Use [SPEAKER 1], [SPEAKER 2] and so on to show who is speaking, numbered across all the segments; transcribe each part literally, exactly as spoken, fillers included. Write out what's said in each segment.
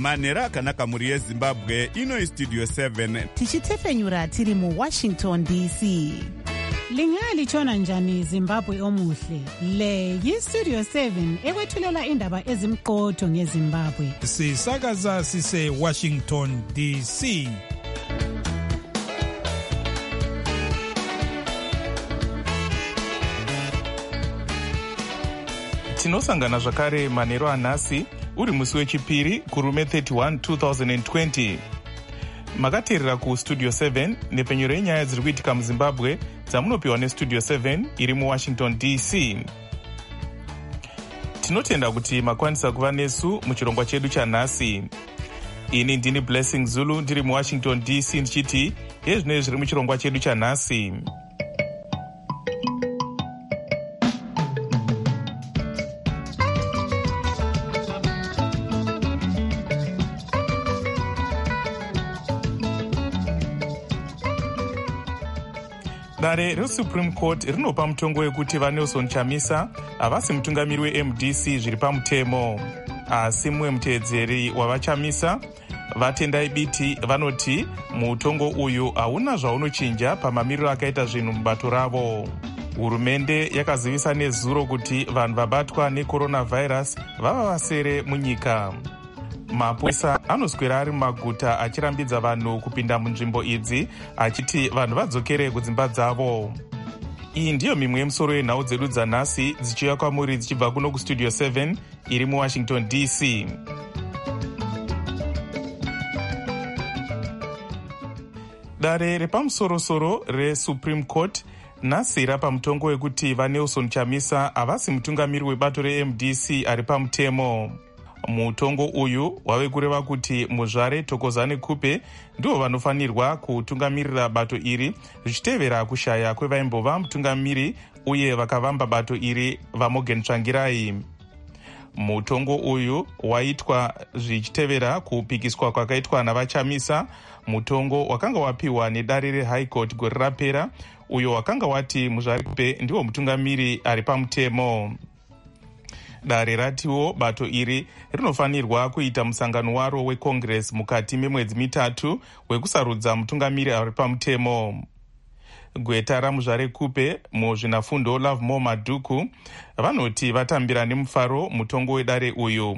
[SPEAKER 1] manhero akanaka mhuri yezimbabwe. Ino Studio seven
[SPEAKER 2] tichitefenyura tiri muWashington D C.
[SPEAKER 3] Lingalitshona njani Zimbabwe omuhle? Le yiStudio seven ekwethulela indaba ezimqotho ngeZimbabwe.
[SPEAKER 4] Sisakaza sise Washington D C.
[SPEAKER 5] Tinosangana zvakare manhero anhasi uri musi wechipiri kurume thirty-one two thousand twenty. Makateerera kuStudio seven nepfenyuro yenyaya dziri kuitika muZimbabwe dzamunopiwa neStudio seven iri muWashington D C. Tinotenda kuti makwanisa kuva nesu muchirongwa chedu chanhasi. Ini ndini Blessing Zulu ndiri muWashington D C ndichiti yezvinenge zviri muchirongwa chedu chanhasi. Dare reSupreme Court rinopa mutongo wekuti vaNelson Chamisa havasi mutungamiri weM D C zviri pamutemo. Asi mumwe muteedzeri wavaChamisa vatendai biti vanoti mutongo uyu hauna zvaunochinja pamamiriro akaita zvinhu mubato ravo. Hurumende yakazivisa nezuro kuti vanhu vabatwa necoronavirus vava vasere munyika. Mapurisa anoswera ari mumaguta achirambidza vanhu kupinda munzvimbo idzi achiti vanhu vadzokere kudzimba dzavo. Iyi ndiyo mimwe yemusoro yenhau dzedu dzanhasi dzichiuya kwamuri dzichibva kuno kuStudio seven iri muWashington D C. Dare repamusorosoro reSupreme Court nhasi rapa mutongo wekuti vaNelson Chamisa havasi mutungamiri webato reM D C ari pamutemo. Mutongo uyu wave kureva kuti muzvare Thokozani Kupe ndivo vanofanirwa kutungamirira bato iri zvichitevera kushaya kwevaimbova mutungamiri uye vakavamba bato iri vaMorgan Tsvangirai. Mutongo uyu waitwa zvichitevera kupikiswa kwakaitwa navaChamisa, mutongo wakanga wapiwa nedare reHigh Court gore rapera uyo wakanga wati muzvare Kupe ndiwo mutungamiri ari pamutemo. Dare ratiwo bato iri rinofanirwa kuita musangano waro weCongress mukati memwedzi mitatu wekusarudza mutungamiri ari pamutemo. Gweta ramuzvare Kupe muzvinafundo Lovemore Madhuku vanoti vatambira nemufaro mutongo wedare uyu.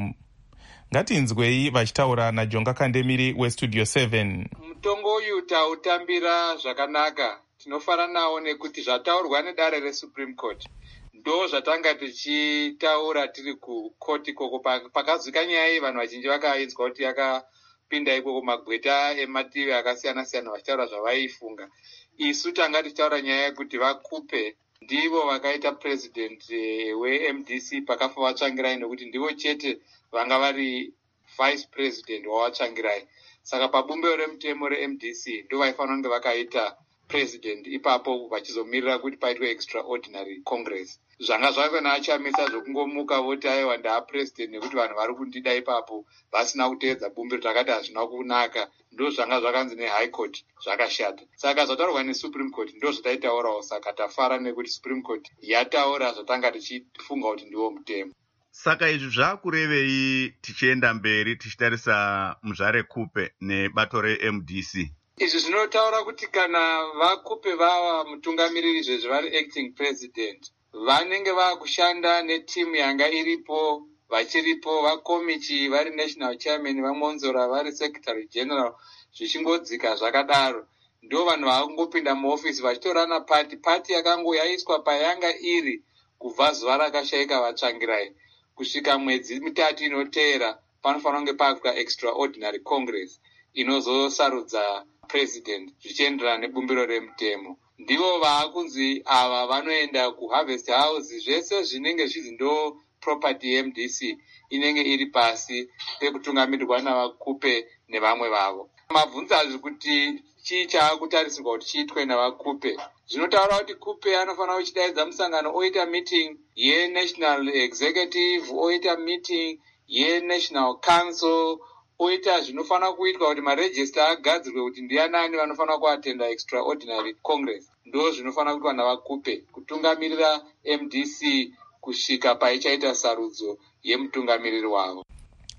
[SPEAKER 5] Ngatinzwei vachitaura naJonga Kandemiri weStudio seven.
[SPEAKER 6] Mutongo uyu tautambira zvakanaka. Tinofara nawo nekuti zvataurwa nedare reSupreme Court ndo zvatanga tichitaura tiri kukoti ikoko pakazwika nyaya iyi vanhu vazhinji vakainzwa kuti yakapinda ikoko magweta emativi akasiyana siyana vachitaura zvavaifunga. Isu tanga tichitaura nyaya yekuti vaKupe ndivo vakaita president weM D C pakafa vaTsvangirai nekuti ndivo chete vanga vari vice president wavaTsvangirai. Saka pabumbiro remutemo reM D C ndo vaifanira kunge vakaita president ipapo vachizomirira kuti paitwe extraordinary congress. Zvanga zvave naChamisa zvokungomuka voti aiwa ndaa president nekuti vanhu vari kundida ipapo vasina kuteedza bumbiro takati hazvina kunaka. Ndo zvanga zvakanzi neHigh Court zvakashata. Saka zvataurwa neSupreme Court ndo zvataitaurawo, saka tafara nekuti Supreme Court yataura zvatanga tichifunga kuti ndiwo mutemo.
[SPEAKER 1] Saka izvi zvakurevei tichienda mberi tichitarisa muzvare Kupe nebato reM D C?
[SPEAKER 6] Izvi zvinotaura kuti kana vaKupe vava mutungamiriri izvezvi vari acting president vanenge vakushanda netimu yanga iripo vachiripo vakomiti vari national chairman vaMonzora vari secretary general zvichingodzika zvakadaro ndo vanhu vakungopinda muofisi vachitorana pati pati yakango yaiswa payanga iri kubva zuva rakashayika vaTsvangirai kusvika mwedzi mitatu inoteera panofanira kunge pakuitwa extraordinary congress inozosarudza president zvichienderana nebumbiro remutemo. Ndivo vaakunzi ava vanoenda kuHarvest House, zvese zvinenge zvizi ndo property yeM D C inenge iri pasi pekutungamirirwa navaKupe nevamwe vavo. Mabvunzo azvi kuti chii chaakutarisirwa kuti chiitwe navaKupe. Zvinotaura kuti Kupe anofanira kuchidaidza musangano oita meeting yeNational Executive, oita meeting yeNational Council, oita zvinofanira kuitwa kuti maregister agadzirwe kuti ndianani vanofanira kuatenda extraordinary congress. Ndo zvinofanira kuitwa navaKupe kutungamirira M D C kusvika paichaita sarudzo yemutungamiriri wavo.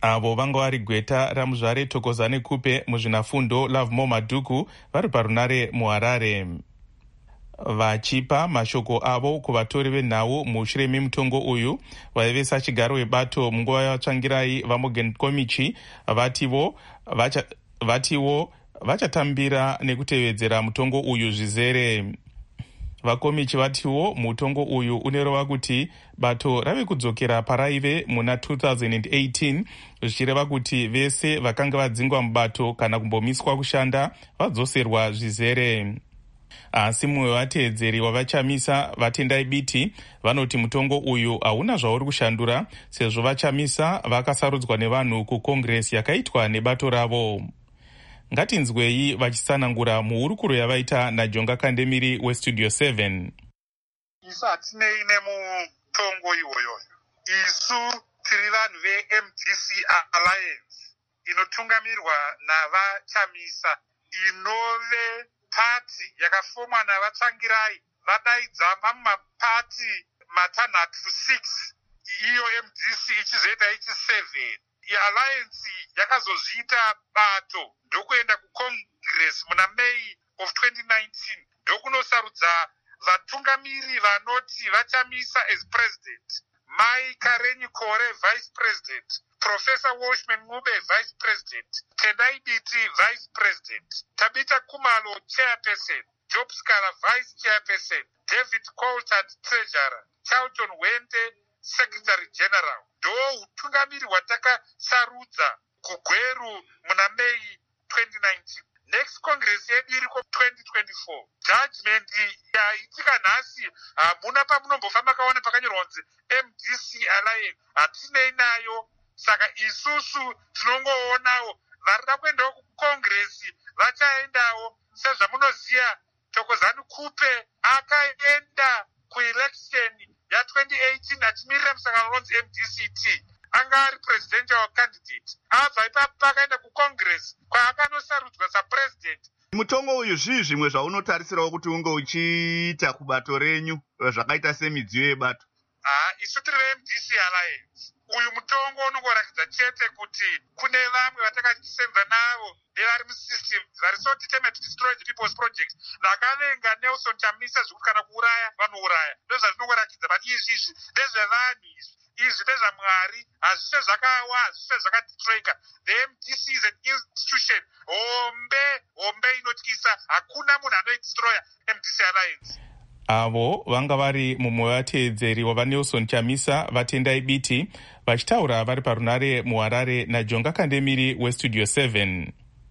[SPEAKER 5] avo vanga vari gweta ramuzvare Thokozani Kupe muzvinafundo Lovemore Madhuku vari parunare muHarare, vachipa mashoko avo kuvatori venhau mushure memutongo uyu. Vaivesa chigaro webato munguva yavatsvangirai vaMorgan Komichi vativo vacha, vativo vachatambira nekutevedzera mutongo uyu zvizere. Vakomichi vatiwo mutongo uyu unereva kuti bato rave kudzokera paraive muna two thousand eighteen, zvichireva kuti vese vakanga vadzingwa mubato kana kumbomiswa kushanda vadzoserwa zvizere. Asi mumwe wateedzeri wavachamisa vatendai biti vanoti mutongo uyu hauna zvauri kushandura sezvo vachamisa vakasarudzwa nevanhu kukongresi yakaitwa nebato ravo. Ngatinzwei vachisanangura muhurukuro yavaita naJonga Kandemiri weStudio seven.
[SPEAKER 7] Isu hatinei nemutongo iwoyo. Isu tiri vanhu veM D C Alliance inotungamirwa navachamisa, inove pati yakafomwa navatsvangirai vadaidza pamumapati matanhatu six, iyo M D C ichizoita ichi seven. IAlliance yakazozviita bato ndokuenda kucongress muna May of twenty nineteen, ndokunosarudza vatungamiri vanoti vachamisa as president: Mai Karenyi Kore vice president, Professor Washman Ngube vice president, Tendai Biti vice president, Tabitha Kumalo chairperson, Job Scala vice chairperson, David Coulthard treasurer, Charlton Wente secretary general. Ndo utungamiri hwatakasarudza kugweru muna May twenty nineteen. Next congress yedu iriko twenty twenty-four. Judgment yaitika nhasi hamuna pamunombofamba kaona pakanyorwa kunzi M D C Alliance, hatinei nayo. Saka isusu tinongoonawo varida kuendawo kucongress vachaendawo. Sezvamunoziva, Thokozani Kupe akaenda kuelection ya twenty eighteen achimirira musangano unonzi M D C T, anga ari presidential candidate. Abva ipapo akaenda kucongress kwaakanosarudzwa sapresident.
[SPEAKER 1] Mutongo uyu zvii zvimwe zvaunotarisirawo kuti unge uchiita kubato renyu zvakaita semidziyo yebato?
[SPEAKER 7] Ah, isu tiri veM D C Alliance. Uyu mutongo unongoratidza chete kuti kune vamwe vatakasenza navo nevari musystem vari so determined to destroy the people's project, vakavenga Nelson Chamisa zvekuti kana kuuraya vanouraya. Ndozvazvinongoratidza, but izvizvi ndezvevanhu, izvi izvi ndezvaMwari, hazvisve zvakawa, hazvisve zvakadestroyika. The M D C is an institution hombe hombe inotyisa. Hakuna munhu anoidestroya M D C Alliance.
[SPEAKER 5] Avo vanga vari mumwe wateedzeri wavaNelson Chamisa vatendai biti vachitaura vari parunare muHarare naJonga Kandemiri weStudio seven.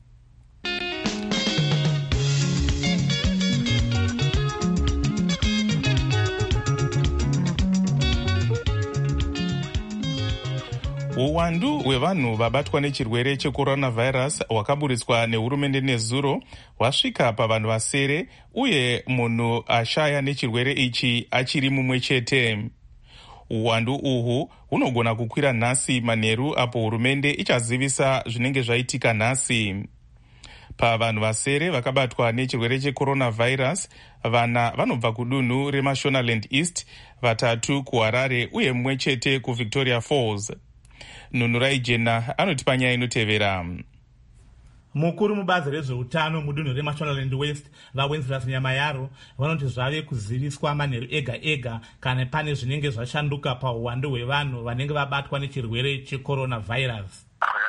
[SPEAKER 5] Uwandu hwevanhu vabatwa nechirwere checoronavirus hwakaburitswa nehurumende nezuro hwasvika pavanhu vasere, uye munhu ashaya nechirwere ichi achiri mumwe chete. Uwandu uhwu hunogona kukwira nhasi manheru apo hurumende ichazivisa zvinenge zvaitika nhasi. Pavanhu vasere vakabatwa nechirwere checoronavirus, vana vanobva kudunhu reMashonaland East, vatatu kuHarare uye mumwe chete kuVictoria Falls. Nunurai Jena anoti panyaya inotevera.
[SPEAKER 8] Mukuru mubazi rezveutano mudunhu reMashonaland West vaWenceslas Nyamayaro vanoti zvave kuziviswa manheru ega ega kana pane zvinenge zvashanduka pauwandu hwevanhu vanenge vabatwa nechirwere checoronavirus.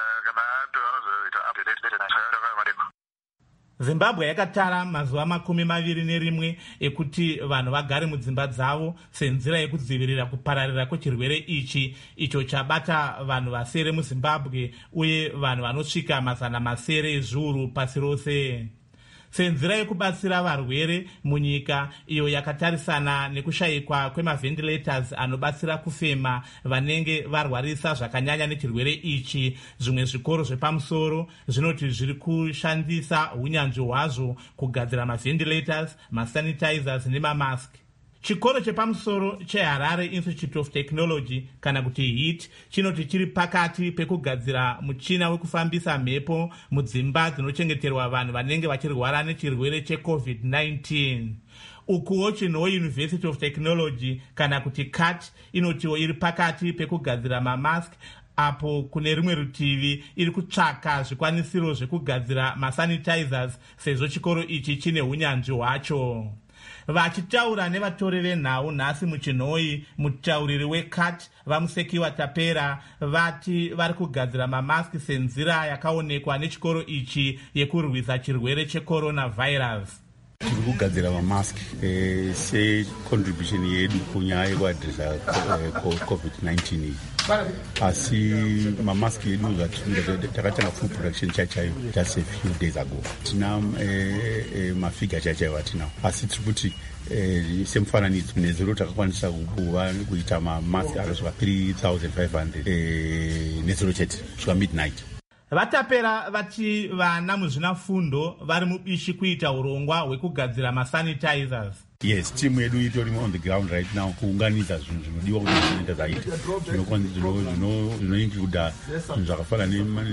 [SPEAKER 8] Zimbabwe yakatara mazuva makumi maviri nerimwe ekuti vanhu vagare mudzimba dzavo senzira yekudzivirira kupararira kwechirwere ichi, icho chabata vanhu vasere muZimbabwe uye vanhu vanosvika mazana masere ezviuru pasi rose. Senzira yekubatsira varwere munyika iyo yakatarisana nekushayikwa kwemavhentilators anobatsira kufema vanenge varwarisa zvakanyanya nechirwere ichi, zvimwe zvikoro zvepamusoro zvinoti zviri kushandisa unyanzvi hwazvo kugadzira mavhentilators, masanitizers nemamask. Chikoro chepamusoro cheHarare Institute of Technology kana kuti H I T chinoti chiri pakati pekugadzira muchina wekufambisa mhepo mudzimba dzinochengeterwa vanhu vanenge vachirwara nechirwere cheCovid nineteen. Ukuwo chinhuwo University of Technology kana kuti C A T inotiwo iri pakati pekugadzira mamask apo kune rimwe rutivi iri kutsvaka zvikwanisiro zvekugadzira masanitizers sezvo chikoro ichi chine unyanzvi hwacho. Vachitaura nevatori venhau nhasi muchinhoi, mutauriri weCut vamusekiwa Tapera vati vari kugadzira mamaski senzira yakaonekwa nechikoro ichi yekurwisa chirwere checoronavirus.
[SPEAKER 9] Tiri kugadzira mamaski eh, secontribution yedu kunyaya yekuadresa covid nineteen asi mamaski yedu takatanga full production chachayo just a few days ago. Tina eh, eh, mafigure chachayo atinawo asi tiri kuti eh, semufananidzo nezero takakwanisa kuva kuita mamaski akasvika three thousand five hundred eh, nezero chete kusvika midnight.
[SPEAKER 8] Vatapera vati vana muzvinafundo vari mubishi kuita urongwa hwekugadzira masanitizers.
[SPEAKER 9] Yes, team yedu itori on the ground right now kuunganidza zvinhu zvinodiwa kuti zvinenda zaita zvinoincluda zvinhu zvakafanana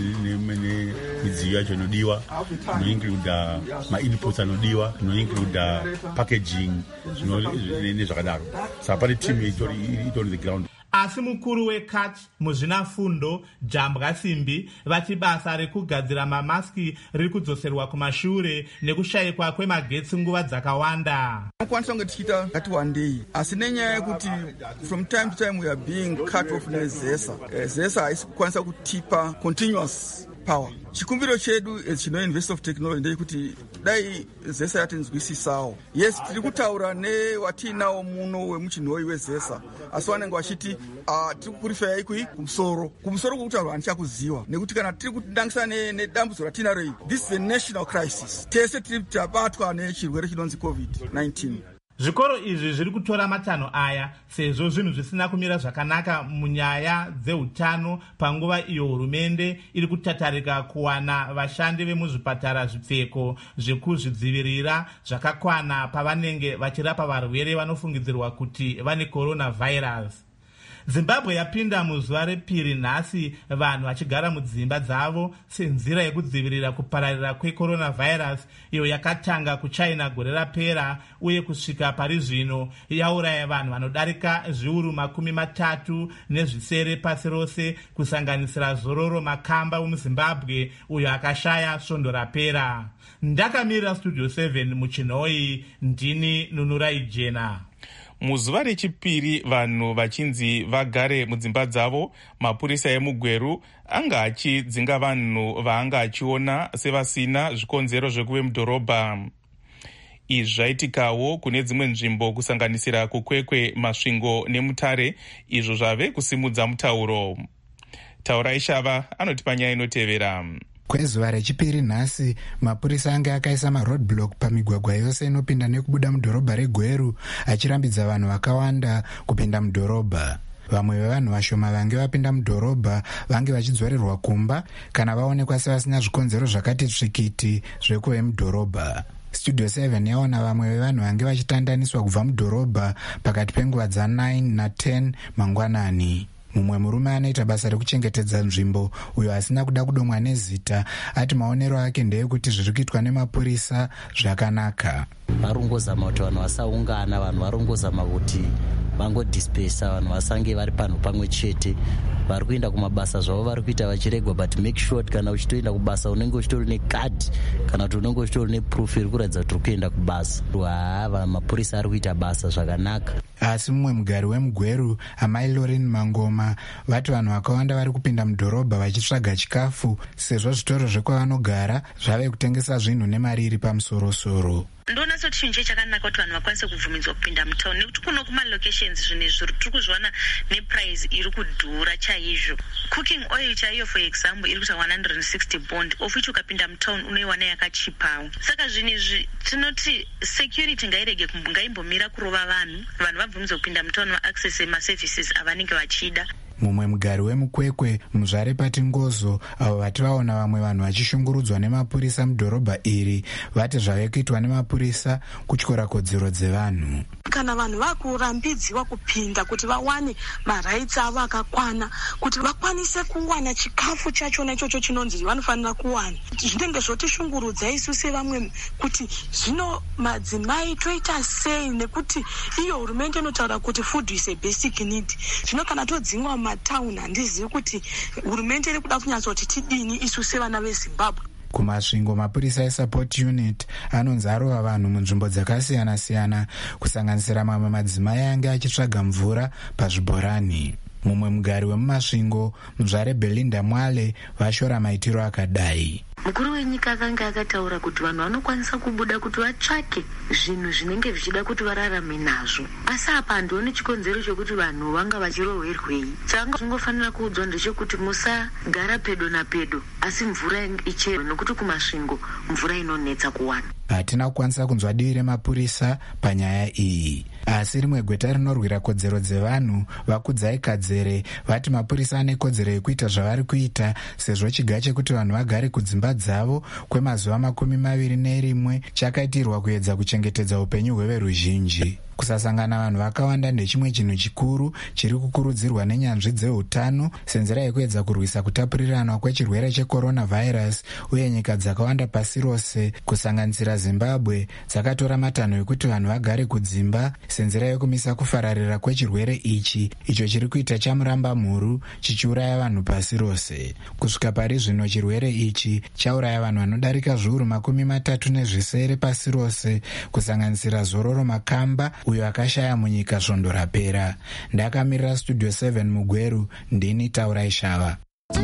[SPEAKER 9] nemidziyo yacho inodiwa, zvinoincluda mainputs anodiwa, zvinoincluda packaging nezvakadaro. Saka pane team itori on the ground.
[SPEAKER 8] Asi mukuru weCut muzvinafundo Jambwa Simbi vati basa rekugadzira mamaski riri kudzoserwa kumashure nekushayikwa kwemagetsi nguva dzakawanda.
[SPEAKER 10] Tinokwanisa kunge tichiita ngati wandei, asi nenyaya yekuti from time to time we are being cut off nezesa. Zesa haisi kukwanisa kutipa continuous power. Chikumbiro chedu chino University of Technology ndechekuti dai zesa yatinzwisisawo. Yes, tiri kutaura newatinawo muno wemuchinhoi wezesa, asi vanenge vachiti uh, tiri kurifaya ikui kumusoro kumusoro kwekutaura hanichakuziva nekuti kana tiri kutangisa nedambudzo ratinaro iyi, this is a national crisis. Tese tiri tabatwa nechirwere chinonzi covid nineteen.
[SPEAKER 8] Zvikoro izvi zviri kutora matanho aya sezvo zvinhu zvisina kumira zvakanaka munyaya dzeutano panguva iyo hurumende iri kutatarika kuwana vashandi vemuzvipatara zvipfeko zvekuzvidzivirira zvakakwana pavanenge vachirapa varwere vanofungidzirwa kuti vane coronavirus. Zimbabwe yapinda muzuva repiri nhasi vanhu vachigara mudzimba dzavo senzira yekudzivirira kupararira kwecoronavirus iyo yakatanga kuchina gore rapera uye kusvika pari zvino yauraya vanhu vanodarika zviuru makumi matatu nezvisere pasi rose kusanganisira Zororo Makamba wemuZimbabwe uyo akashaya svondo rapera. Ndakamirira Studio seven muchinhoi, ndini Nunurai Jena.
[SPEAKER 5] Muzuva rechipiri vanhu vachinzi vagare mudzimba dzavo, mapurisa emugweru anga achidzinga vanhu vaanga achiona sevasina zvikonzero zvekuve mudhorobha. Izvi zvaitikawo kune dzimwe nzvimbo kusanganisira kukwekwe, Masvingo neMutare, izvo zvave kusimudza mutauro. Taurai Shava anotipa nyaya inotevera.
[SPEAKER 11] Kwezuva rechipiri nhasi mapurisa anga akaisa maroadblock pamigwagwa yose inopinda nekubuda mudhorobha reGweru achirambidza vanhu vakawanda kupinda mudhorobha. Vamwe vevanhu vashoma vange vapinda mudhorobha vange vachidzorerwa kumba kana vaonekwa sevasina zvikonzero zvakati tsvikiti zvekuve mudhorobha. Studio seven yaona vamwe vevanhu vange vachitandaniswa kubva mudhorobha pakati penguva dza nine na ten mangwanani. Mumwe murume anoita basa rekuchengetedza nzvimbo uyo asina kuda kudomwa nezita ati maonero ake ndeyekuti zviri kuitwa nemapurisa zvakanaka.
[SPEAKER 12] Varongozama kuti vanhu vasaungana, vanhu varongozama kuti vangodispersa, vanhu vasange vari panhu pamwe chete. Vari kuenda kumabasa zvavo vari kuita vachiregwa, but make sure kana uchitoenda kubasa unenge uchitori nekadi kana kuti unenge uchitori neproof iri kuratidza kuti uri kuenda kubasa. Haa, mapurisa ari kuita basa zvakanaka.
[SPEAKER 11] Asi mumwe mugari wemuGweru, amai Lauren Mangoma, vati vanhu vakawanda vari kupinda mudhorobha vachitsvaga chikafu sezvo zvitoro zvekwavanogara zvave kutengesa zvinhu nemari iri pamusorosoro.
[SPEAKER 13] Ndona soti chinhu chakanaka kuti vanhu vakwanise kubvumidzwa kupinda mutown nekuti kuno kumalocations zvine zviri tiri kuzviona neprice iri kudhura chaizvo. Cooking oil chaiyo for example iri kuita one hundred sixty bond of which ukapinda mutown unoiwana yakachipawo. Saka zvinhu izvi tinoti security ngairege ngaimbomira kurova vanhu vanhu vabvumidzwa kupinda mutown vaaccess maservices avanenge vachida.
[SPEAKER 11] Mumwe mugari wemukwekwe muzvare pati Ngozo avo vati vaona vamwe vanhu vachishungurudzwa nemapurisa mudhorobha iri vati zvave kuitwa nemapurisa kutyora kodzero dzevanhu.
[SPEAKER 14] kana vanhu vakurambidziwa kupinda kuti vawane marights avo akakwana, kuti vakwanise kuwana chikafu chachona ichocho chinonzi vanofanira kuwana. Zvinenge zvotishungurudza isu sevamwe kuti zvino madzimai toita sei, nekuti iyo hurumende inotaura kuti food is a basic need. Zvino kana todzingwa mumatauni handizivi kuti hurumende iri kuda kunyatsoti tidini isu sevana veZimbabwe.
[SPEAKER 11] Kumasvingo, mapurisa eSupport Unit anonzi arova vanhu munzvimbo dzakasiyana-siyana, kusanganisira mamwe madzimai ange achitsvaga mvura pazvibhorani. Mumwe mugari wemumasvingo, muzvare Belinda Mwale, vashora maitiro akadai.
[SPEAKER 13] Mukuru wenyika akanga akataura kuti vanhu vanokwanisa kubuda kuti vatsvake zvinhu zvinenge zvichida kuti vararame nazvo, asi apa handioni chikonzero chokuti vanhu vanga vachirohwerwei. Changa chingofanira kuudzwa ndechekuti musagara pedo napedo, asi mvura ichero, nokuti kumasvingo mvura inonetsa kuwana. Hatina kukwanisa kunzwa divi remapurisa panyaya iyi, asi rimwe gweta rinorwira kodzero dzevanhu, Vakudzai Kadzere, vati mapurisa ane kodzero yekuita zvavari kuita sezvo chiga chekuti vanhu vagare kudzimba dzavo kwemazuva makumi maviri nerimwe chakaitirwa kuedza kuchengetedza upenyu hweveruzhinji. Kusasangana vanhu vakawanda ndechimwe chinhu chikuru chiri kukurudzirwa nenyanzvi dzeutano senzira yekuedza kurwisa kutapuriranwa kwechirwere checoronavirus, uye nyika dzakawanda pasi rose kusanganisira Zimbabwe dzakatora matanho ekuti vanhu vagare kudzimba senzira yekumisa kufararira kwechirwere ichi, icho chiri kuita chamuramba mhuru chichiuraya vanhu pasi rose. Kusvika pari zvino chirwere ichi chauraya vanhu vanodarika zviuru makumi matatu nezvisere pasi rose, kusanganisira Zororo Makamba uyo akashaya munyika svondo rapera. Ndakamirira Studio seven Mugweru, ndini Taurai Shava.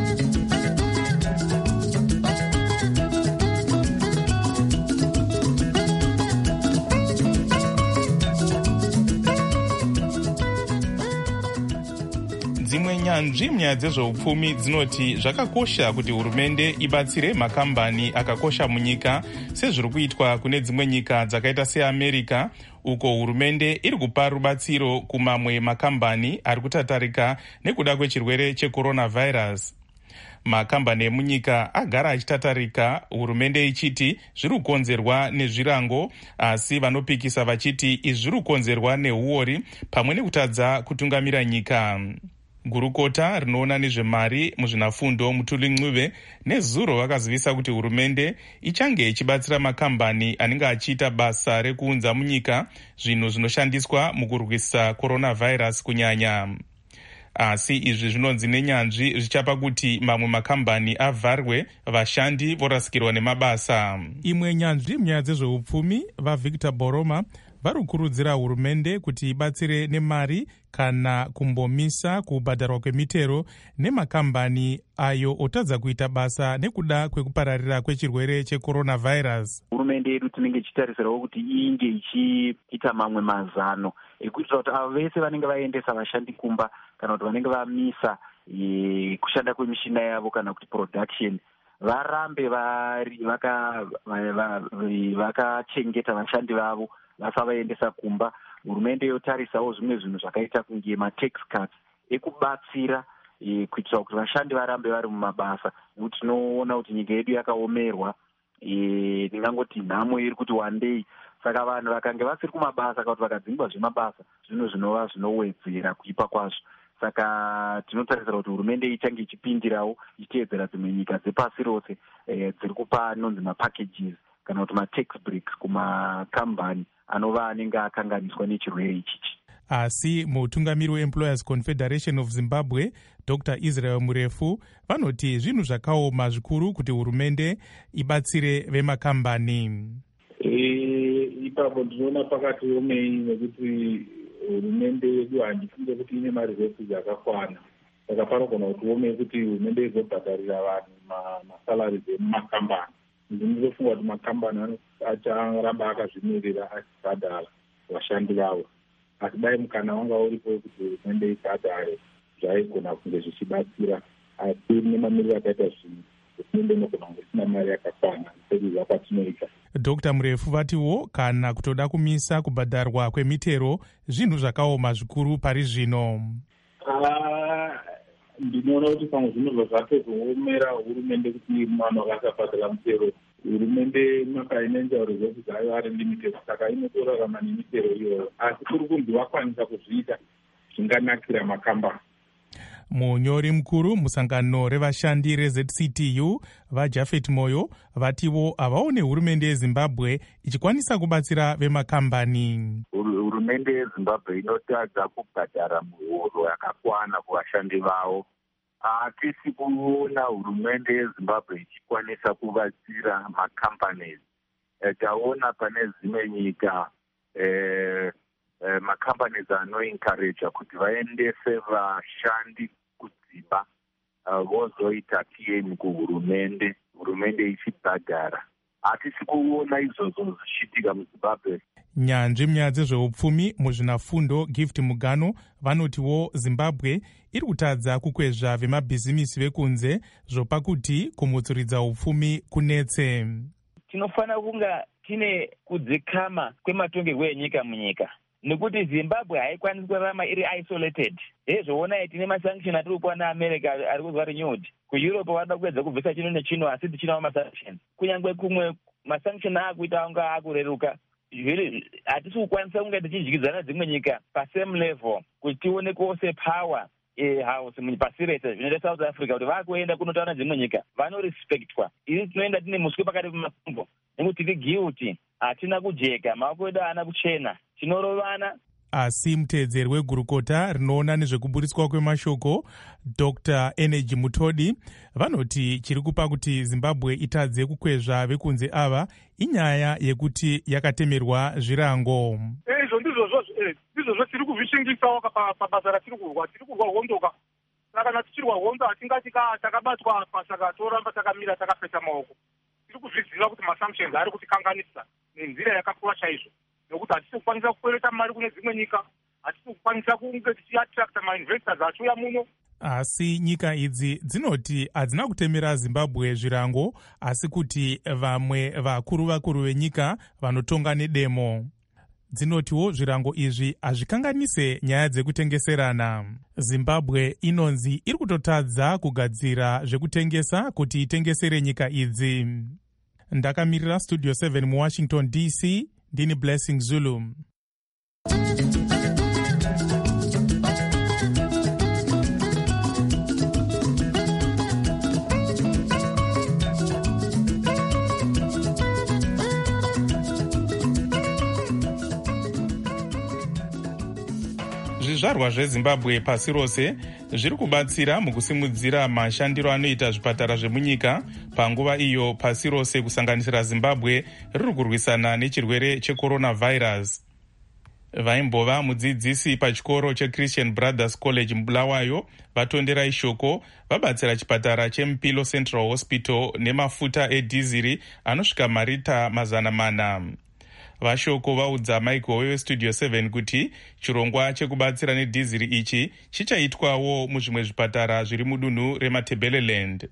[SPEAKER 5] Dzimwe nyanzvi munyaya dzezveupfumi dzinoti zvakakosha kuti hurumende ibatsire makambani akakosha munyika sezviri kuitwa kune dzimwe nyika dzakaita seAmerica, uko hurumende iri kupa rubatsiro kumamwe makambani ari kutatarika nekuda kwechirwere checoronavirus. Makambani emunyika agara achitatarika, hurumende ichiti zviri kukonzerwa nezvirango, asi vanopikisa vachiti izvi zviri kukonzerwa neuori pamwe nekutadza kutungamira nyika. Gurukota rinoona nezvemari muzvinafundo Mutuli Ncube nezuro vakazivisa kuti hurumende ichange ichibatsira makambani anenge achiita basa rekuunza munyika zvinhu zvinoshandiswa mukurwisa coronavirus kunyanya. Asi izvi zvinonzi nenyanzvi zvichapa kuti mamwe makambani avharwe, vashandi vorasikirwa nemabasa. Imwe nyanzvi munyaya dzezveupfumi, vaVictor Boroma, vari kukurudzira hurumende kuti ibatsire nemari kana kumbomisa kubhadharwa kwemitero nemakambani ayo otadza kuita basa nekuda kwekupararira kwechirwere checoronavirus.
[SPEAKER 15] Hurumende yedu tinenge ichitarisirawo kuti inge ichiita mamwe mazano ekuitira kuti avo vese vanenge vaendesa vashandi kumba kana kuti vanenge vamisa e, kushanda kwemishina yavo kana kuti production, varambe vari vakachengeta vaka vashandi vavo vasavaendesa kumba. Hurumende yotarisawo zvimwe zvinhu zvakaita kunge matax cuts ekubatsira e, kuitira kuti vashandi varambe vari mumabasa, nekuti tinoona kuti nyika yedu yakaomerwa, e, ndingangoti nhamo iri kuti one day. Saka vanhu vakange vasiri kumabasa kana kuti vakadzingwa zvemabasa, zvinhu zvinova zvinowedzera kuipa kwazvo. Saka tinotarisira kuti hurumende ichange ichipindirawo ichiteedzera dzimwe nyika dzepasi rose e, dziri kupa anonzi mapackages kana kuti matax breaks kumakambani anova anenge akanganiswa nechirwere ichichi.
[SPEAKER 5] Asi mutungamiri weEmployers Confederation of Zimbabwe, Doctor Israel Murefu, vanoti zvinhu zvakaoma zvikuru kuti hurumende ibatsire vemakambani.
[SPEAKER 16] E, ipapo ndinoona pakati omei nekuti hurumende yedu handifunge kuti ine mari dzese dzakakwana. Saka panogona kuti omei kuti hurumende izobhadharira vanhu masalari dzemumakambani. Ndinofunga kuti makambani acharamba akazvimirira achibhadhara vashandi vavo, asi dai mukana wanga uripo kuti hurumende ibhadhare zvaigona kunge zvichibatsira, asi nemamiriro akaita zvinhu hurumende inogona kunge isina mari yakakwana sezvo kwatinoita.
[SPEAKER 5] Doctor Murefu vatiwo kana kutoda kumisa kubhadharwa kwemitero zvinhu zvakaoma zvikuru pari zvino.
[SPEAKER 16] Ndinoona kuti pamwe zvinhu zvatozoomera hurumende kuti vanhu vakasabhadhara mutero hurumende makaine njauro dzekuti hayo ari limited, saka inotorarama nemitero iyoyo, asi kuri kunzi vakwanisa kuzviita zvinganakira makambani.
[SPEAKER 5] munyori mukuru musangano revashandi reZ C T U vaJafet Moyo vativo havaone hurumende yeZimbabwe ichikwanisa kubatsira vemakambani.
[SPEAKER 15] Hurumende yeZimbabwe inotadza kubhadhara muhoro yakakwana kuvashandi vavo. Hatisi kuona hurumende yeZimbabwe ichikwanisa kubatsira makambani. Taona pane dzimwe nyika eh, Uh, macompanies anoencourage kuti vaendese vashandi kudzimba uh, vozoita T M kuhurumende, hurumende ichibhadhara. Hatisi kuona izvozvo zvichiitika muZimbabwe.
[SPEAKER 5] Nyanzvi munyaya dzezveupfumi muzvinafundo Gift Mugano vanotiwo Zimbabwe iri kutadza kukwezva vemabhizimisi vekunze zvopa kuti kumutsuridza upfumi kunetse.
[SPEAKER 17] Tinofanira kunga tine kudzikama kwematongerwo enyika munyika. Nekuti Zimbabwe haikwanisi kurarama iri isolated. Ezvoona tine masanction atiri kupa naAmerica ari kuzwa renewed. KuEurope vada kuedza kubvisa chino nechino asi tichinawo masanction. Kunyangwe kumwe masanction aakuita anga akureruka. Hatisi kukwanisa kunge tichidyidzana dzimwe nyika pasame level kuti tionekwo sepower house pasi rese zvinoita South Africa kuti vakuenda kunotaura dzimwe nyika vanorespectwa. Isi tinoenda tine muswe pakati pemakumbo nekuti tiri guilty, hatina kujeka, maoko edu haana kuchena, tinorovana.
[SPEAKER 5] Asi muteedzeri wegurukota rinoona nezvekuburiswa kwemashoko Doctor Energy Mutodi vanoti chiri kupa kuti Zimbabwe itadze kukwezva vekunze ava inyaya yekuti yakatemerwa zvirango.
[SPEAKER 7] Izvo ndizvo ndizvo tiri kuzvishingisawo pabasa ratiri kurwa, tiri kurwa hondoka. Saka kana tichirwa hondo hatingati takabatwa saka toramba takamira takapeta maoko. Tiri kuzviziva kuti masanctions ari kutikanganisa nenzira yakakura chaizvo. Nokuti hatisi kukwanisa kukwereta mari kune dzimwe nyika, hatisi kukwanisa kunge tichiattracta mainvestors achiuya muno.
[SPEAKER 5] Asi nyika idzi dzinoti hadzina kutemera Zimbabwe zvirango, asi kuti vamwe vakuru vakuru venyika vanotonga nedemo. Dzinotiwo zvirango izvi hazvikanganise nyaya dzekutengeserana. Zimbabwe inonzi iri kutotadza kugadzira zvekutengesa kuti itengesere nyika idzi. Ndakamirira Studio seven muWashington D C, ndini Blessing Zulu. Zvizvarwa zveZimbabwe pasi rose zviri kubatsira mukusimudzira mashandiro anoita zvipatara zvemunyika panguva iyo pasi rose kusanganisira Zimbabwe riri kurwisana nechirwere checoronavirus. Vaimbova mudzidzisi pachikoro cheChristian Brothers College muBulawayo vatondera ishoko vabatsira chipatara cheMpilo Central Hospital nemafuta edhiziri anosvika marita mazana mana. Vashoko vaudza Michael weStudio seven kuti chirongwa chekubatsira nedhiziri ichi chichaitwawo muzvimwe zvipatara zviri mudunhu reMatabeleland.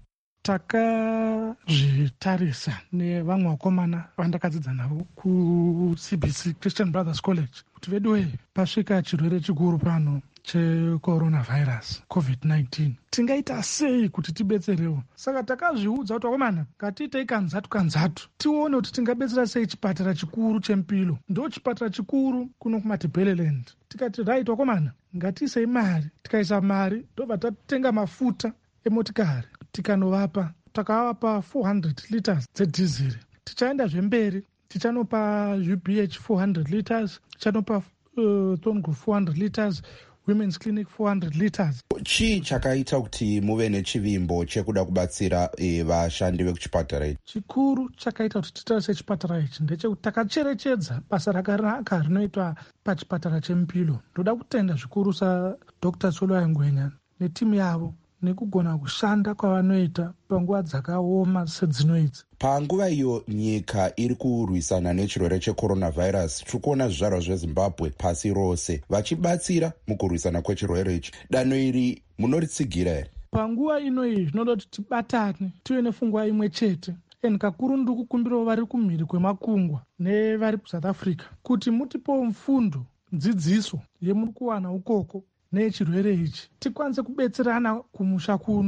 [SPEAKER 18] Takazvitarisa nevamwe vakomana vandakadzidza navo kuC B C Christian Brothers College kuti veduwe pasvika chirwere chikuru pano checoronavirus covid nineteen tingaita sei kuti tibetserewo. Saka takazviudza kuti vakomana ngatiitei kanzatu kanzatu tione kuti tingabetsera sei chipatara chikuru cheMpilo, ndo chipatara chikuru kuno kuMatabeleland. Tikati right vakomana ngatiisei mari, tikaisa mari ndobva tatenga mafuta emotikari tikanovapa, takavapa four hundred liters dzedhiziri. Tichaenda zvemberi tichanopa U B H four hundred liters, tichanopa uh, Thorngroup four hundred liters, Women's Clinic four hundred liters.
[SPEAKER 19] Chii chakaita kuti muve nechivimbo chekuda kubatsira e, vashandi vekuchipatara ichi?
[SPEAKER 18] Chikuru chakaita kuti titarise chipatara ichi ndechekuti takacherechedza basa rakanaka rinoitwa pachipatara cheMpilo. Ndoda kutenda zvikuru saDr Solwayo Ngwenya netimu yavo nekugona kushanda kwavanoita panguva dzakaoma sedzinoidzi.
[SPEAKER 19] Panguva iyo nyika iri kurwisana nechirwere checoronavirus, tiri kuona zvizvarwa zveZimbabwe pasi rose vachibatsira mukurwisana kwechirwere ichi. Danho iri munoritsigira here?
[SPEAKER 18] Panguva ino iyi zvinoda kuti tibatane tive nepfungwa imwe chete. Eni kakuru ndiri kukumbirawo vari kumhiri kwemakungwa nevari kuSouth Africa kuti mutipo mfundo, dzidziso yemuri kuwana ukoko nechirwere ichi tikwanise kubetserana kumusha kuno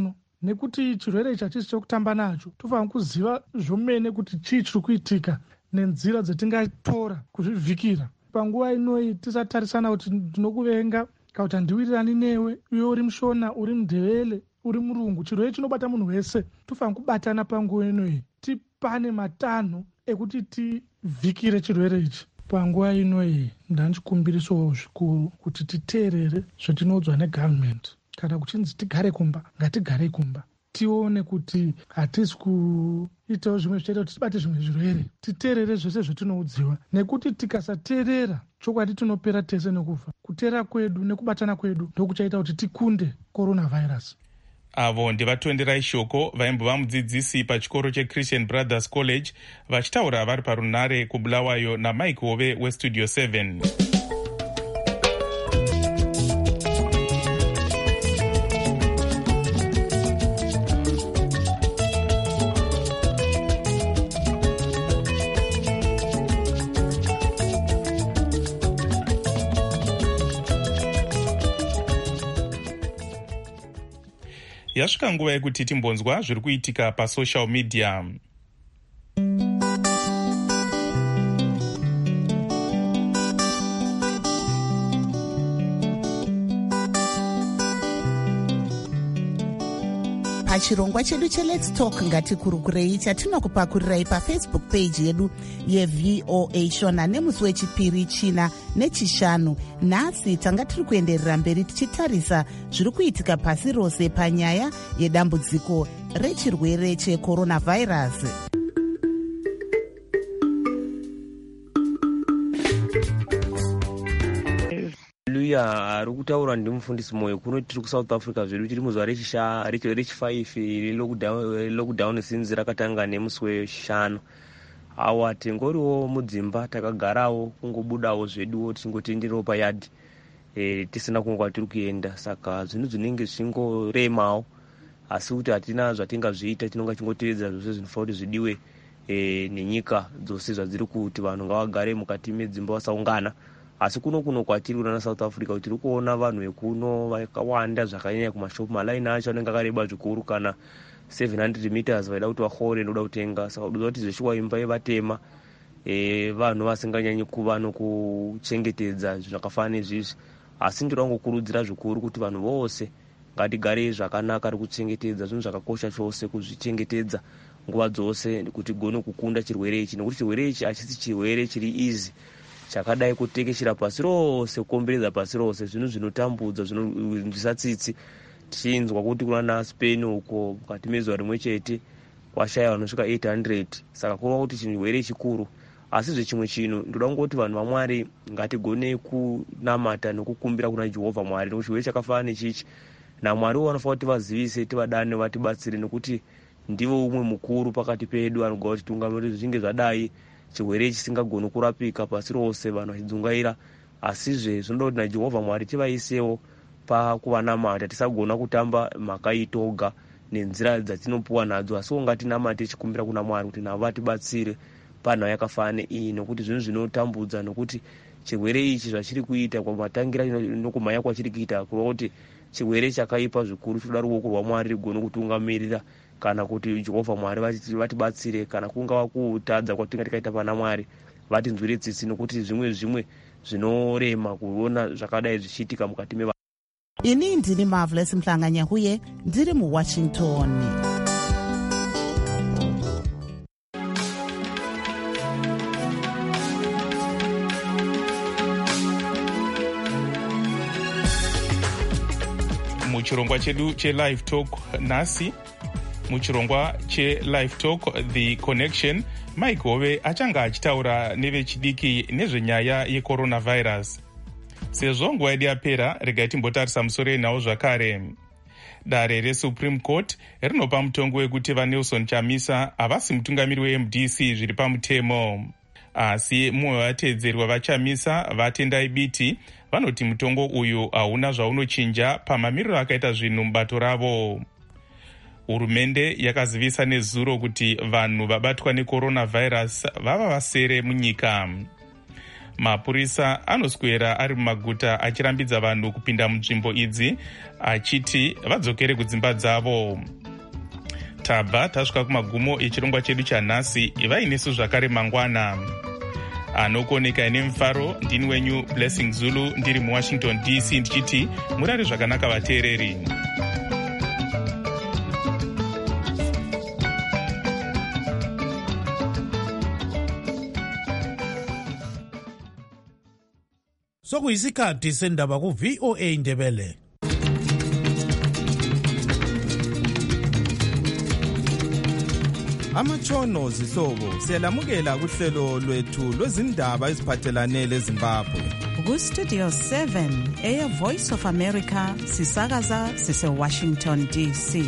[SPEAKER 18] nekuti chirwere ichi hachisi chokutamba nacho. Tofanira kuziva zvomene kuti chii chiri kuitika nenzira dzetingatora kuzvivhikira. Panguva inoi tisatarisana kuti ndinokuvenga kana kuti handiwirirani newe, iwe uri mushona, uri mudhevele, uri murungu, chirwere chinobata munhu wese. Tofanira kubatana panguva inoi, tipane matanho ekuti tivhikire chirwere ichi. Panguva inoi ndandichikumbirisawo zvikuru kuti titeerere zvatinoudzwa negovernment. Kana kuchinzi tigare kumba, ngatigare kumba. Tione kuti hatisi kuitawo zvimwe zvichaita kuti tibate zvimwe zvirwere. Titeerere zvese zvatinoudziwa, nekuti tikasateerera chokwadi tinopera tese nekufa. Kuteera kwedu nekubatana kwedu ndokuchaita kuti tikunde coronavirus.
[SPEAKER 5] Avo ndivatonderai shoko vaimbova mudzidzisi pachikoro cheChristian Brothers College vachitaura vari parunare kubulawayo naMike Hove weStudio seven. Yasvika nguva yekuti timbonzwa zviri kuitika pasocial media.
[SPEAKER 2] Pachirongwa chedu cheLet's Talk ngatikurukurei chatinokupakurirai pafacebook page yedu yeV O A Shona nemusi wechipiri, china nechishanu. Nhasi tanga tiri kuenderera mberi tichitarisa zviri kuitika pasi rose panyaya yedambudziko rechirwere checoronavirus.
[SPEAKER 20] Haleluya, ari kutaura ndimufundisi moyo kuno tiri kuSouth Africa zvedu tiri muzuva rechisha rechifive relockdown since rakatanga nemusi weshanu. Awa tingoriwo mudzimba takagarawo kungobudawo zveduwo tichingotenderewo payadhi e, tisina kunge tiri kuenda. Saka zvinhu zvinenge zvingoremawo, asi kuti hatina zvatingazviita, tinonga chingotevedza zvose zvinofanira kuti zvidiwe e, nenyika dzose zvadziri kuti vanhu ngavagare mukati medzimba vasaungana. Asi kuno kuno kwatiri kuna South Africa tiri kuona vanhu vekuno vakawanda zvakanyanya kumashopu, malaini acho anenge akareba zvikuru kana seven hundred meters vaida kuti vahore ndoda kutenga. Saka kudoza kuti zveshuwa imba yevatema e, vanhu vasinganyanyi kuva nokuchengetedza zvakafanana nezvizvi. Asi ndinoda kungokurudzira zvikuru kuti vanhu vose ngatigare zvakanaka, ari kuchengetedza zvinhu zvakakosha chose, kuzvichengetedza nguva dzose kuti gone kukunda chirwere ichi, nekuti chirwere ichi hachisi chirwere chiri easy chakadai kutekeshera pasi rose, kukomberedza pasi rose, zvinhu zvinotambudza, zvinobvisa tsitsi. Tichinzwa kuti kuna Spain uko mukati mezuva rimwe chete kwashaya vanosvika eight hundred. Saka kureva kuti chirwere chikuru. Asi zvechimwe chinhu ndoda kungoti vanhu vaMwari ngatigone kunamata nokukumbira kuna Jehovha Mwari, nekuti chirwere chakafanana nechichi naMwari vanofanira kuti vazivise, tivadane, vatibatsire, nekuti ndivo umwe mukuru pakati pedu anogona kuti tungamiriri zvinge zvadai chirwere chisingagoni kurapika pasi rose, vanhu vachidzungaira. Asizve zvinoda kuti naJehovha Mwari tivaisewo pakuvanamata, tisagona kutamba makaitoga nenzira dzatinopuwa nadzo, asi ngatinamate tichikumbira kuna Mwari kuti navo vatibatsire panhau yakafanana iyi, nokuti zvinhu zvinotambudza, nokuti chirwere ichi zvachiri kuita kwamatangira nokumhanya kwachiri kuita kureva kuti chirwere chakaipa zvikuru. Tinoda ruoko rwaMwari rigone kutungamirira, kana kuti Jehovha Mwari vatibatsire, kana kungava kutadza kwatinga tikaita pana Mwari vatinzwire tsitsi, nokuti zvimwe zvimwe zvinorema kuona zvakadai zvichiitika mukati mevanhu.
[SPEAKER 2] Ini ndini Marvelous Mhlanganyahuye ndiri muWashington.
[SPEAKER 5] Muchirongwa chedu cheLive Talk nhasi, muchirongwa cheLive Talk The Connection, Mike Hove achanga achitaura nevechidiki nezvenyaya yecoronavirus. Sezvo nguva yedu yapera, regai timbotarisa musoro yenhau zvakare. Dare reSupreme Court rinopa mutongo wekuti vaNelson Chamisa havasi mutungamiri weM D C zviri pamutemo. Asi mumwe wevatedzerwa vaChamisa, vatendai biti, vanoti mutongo uyu hauna zvaunochinja pamamiriro akaita zvinhu mubato ravo. Hurumende yakazivisa nezuro kuti vanhu vabatwa necoronavirus vava vasere munyika. Mapurisa anoswera ari mumaguta achirambidza vanhu kupinda munzvimbo idzi, achiti vadzokere kudzimba dzavo. tabva tasvika kumagumo echirongwa chedu chanhasi. Vainesu zvakare mangwana anokuoneka ine mufaro. Ndini wenyu Blessing Zulu ndiri muwashington D C ndichiti murare zvakanaka vateereri.
[SPEAKER 4] Sokuyisikhathi sendaba ku V O A Ndebele.
[SPEAKER 21] Amatshono zihlobo siyalamukela kuhlelo lwethu lwezindaba eziphathelane leZimbabwe.
[SPEAKER 22] Ku Studio seven eya Voice of America sisakaza sise Washington D C.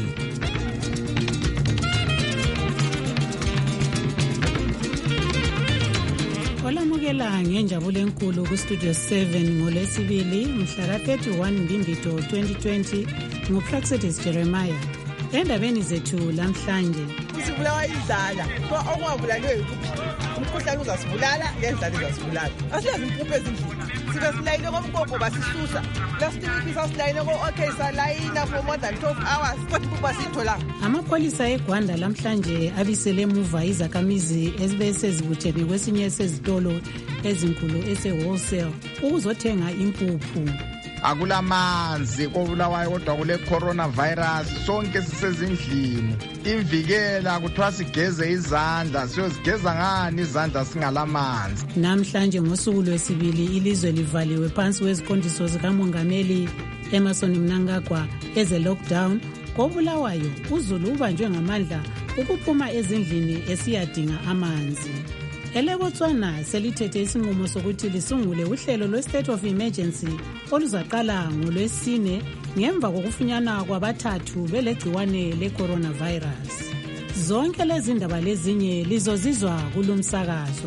[SPEAKER 3] Olamukela ngenjabulo enkulu ku Studio seven ngolesibili mhla ka thirty-one Mbimbito twenty twenty nguPraxedis Jeremiah. Endabeni zethu lamhlanje
[SPEAKER 23] sibulawa indlala so okwavulaliwe ukuthi umkhuhlane uzasibulala ngendlala izasibulala asilazi impuphu ezindlini sibe silayine komgogo basisusa last week sasilayine ko-okay salayina for more than twelve hours kodwa impuphu asiyitholanga.
[SPEAKER 3] Amapholisa eGwanda lamhlanje abisele emuva izakhamizi ezibe sezibuthene kwesinye sezitolo ezinkulu ese-wholesale ukuzothenga impuphu.
[SPEAKER 24] Akulamanzi kobulawayo kodwa kule coronavirus sonke sisezindlini. Imvikela kuthiwa sigeze izandla siyozigeza ngani izandla singalamanzi.
[SPEAKER 3] Namhlanje ngosuku lwesibili ilizwe livaliwe phansi kweziqondiso zikamongameli Emmerson Mnangagwa eze lockdown. Kobulawayo uZulu ubanjwe ngamandla ukuphuma ezindlini esiyadinga amanzi. EleBotswana selithethe isinqumo sokuthi lisungule uhlelo lwe-state of emergency oluzaqala ngolwesine ngemva kokufunyana kwabathathu belegciwane le-coronavirus. Zonke lezi ndaba lezinye lizozizwa kulumsakazo.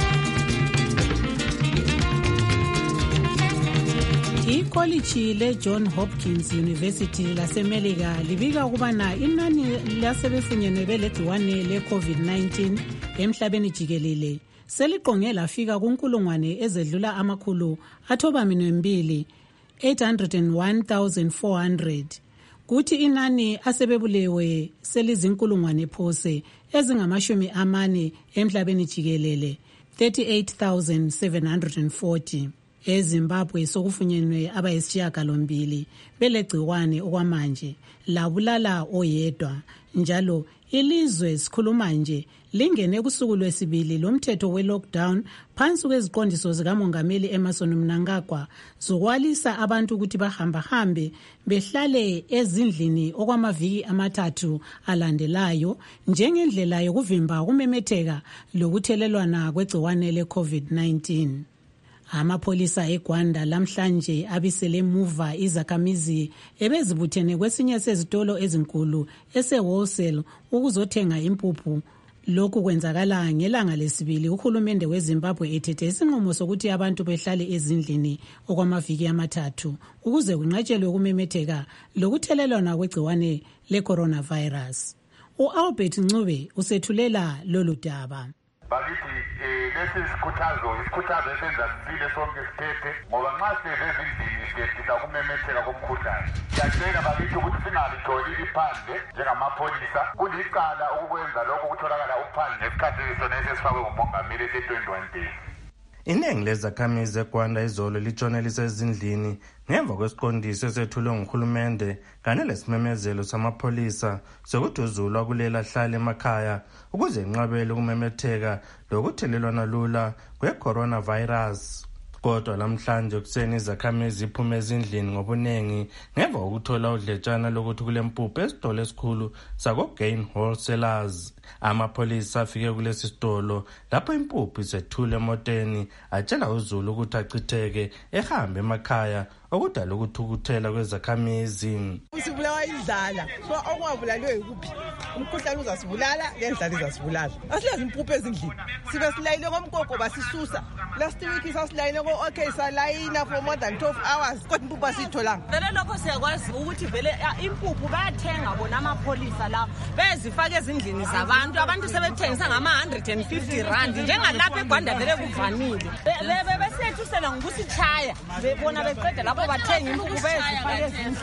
[SPEAKER 3] Ikoliji le-John Hopkins University laseMelika libika ukubana inani lasebefunyenwe belegciwane le-COVID nineteen emhlabeni jikelele seliqonge lafika kunkulungwane ezedlula amakhulu athobaminwe mbili eight hundred one thousand four hundred. Kuthi inani asebebulewe selizinkulungwane phose ezingamashumi amane emhlabeni jikelele thirty-eight thousand seven hundred forty. EZimbabwe sokufunyenwe abayisishiyagalombili belegciwane okwamanje labulala oyedwa. Njalo ilizwe sikhuluma nje lingene kusuku lwesibili lomthetho we-lockdown phansi kweziqondiso zikamongameli Emmerson Mnangagwa zokwalisa abantu ukuthi bahamba-hambe behlale ezindlini okwamaviki amathathu alandelayo njengendlela yokuvimba ukumemetheka lokuthelelwana kwegciwane le-COVID nineteen. Amapholisa eGwanda lamhlanje abisele emuva izakhamizi ebezibuthene kwesinye sezitolo ezinkulu ese-wholesale ukuzothenga impuphu. Lokhu kwenzakala ngelanga lesibili uhulumende weZimbabwe ethethe isinqumo sokuthi abantu behlale ezindlini okwamaviki amathathu ukuze kunqatshelwe ukumemetheka lokuthelelwana kwegciwane le-coronavirus. U-Albert Ncube usethulela lolu daba.
[SPEAKER 25] Bakithi lesi isikhuthazo isikhuthazo esenza sisile sonke sithethe ngoba nxa sihlezi ezindlini siyehlisa ukumemetheka komkhuhlane. Siyacela bakithi ukuthi singabitholi iphandle njengamapholisa. Kulicala ukukwenza lokho kutholakala uphandle ngesikhathi sonesi esifakwe ngumongameli ese-twenty-one days.
[SPEAKER 26] Iningi lezakhamizi eGwanda izolo litshone lisezindlini ngemva kwesiqondiso esethulwe nguhulumende kanye lesimemezelo samapholisa sokuthi uZulu akulela hlale emakhaya ukuze inqabele ukumemetheka lokuthelelwana lula kwe-coronavirus. Kodwa lamhlanje kuseni izakhamizi iphume ezindlini ngobuningi ngemva kokuthola udletshana lokuthi kule mpuphu esitolo esikhulu sako-Gain Wholesalers. Amapholisa afike kulesi sitolo lapho impuphu isethule emoteni atshela uZulu ukuthi achitheke ehambe emakhaya okudala ukuthukuthela kwezakhamizi.
[SPEAKER 23] Sibulawa indlala so okwavulaliwe ukuphi umkhuhlane uzasibulala ngendlala izasibulala. Asilazi impuphu ezindlini sibe silayine komgogo basisusa last week sasilayine ko-okay salayina for more than twelve hours kodwa impuphu asiyitholanga.
[SPEAKER 27] Vele lokho siyakwazi ukuthi vele impuphu bayathenga bona amapholisa la bezifaka ezindlini zabantu abantu sebethengisa ngama one hundred fifty rand njengalapha eGwanda vele kuvamile besethusela ngokusitshaya bebona beqeda lapho bathenga impuphu bezifaka ezindlini.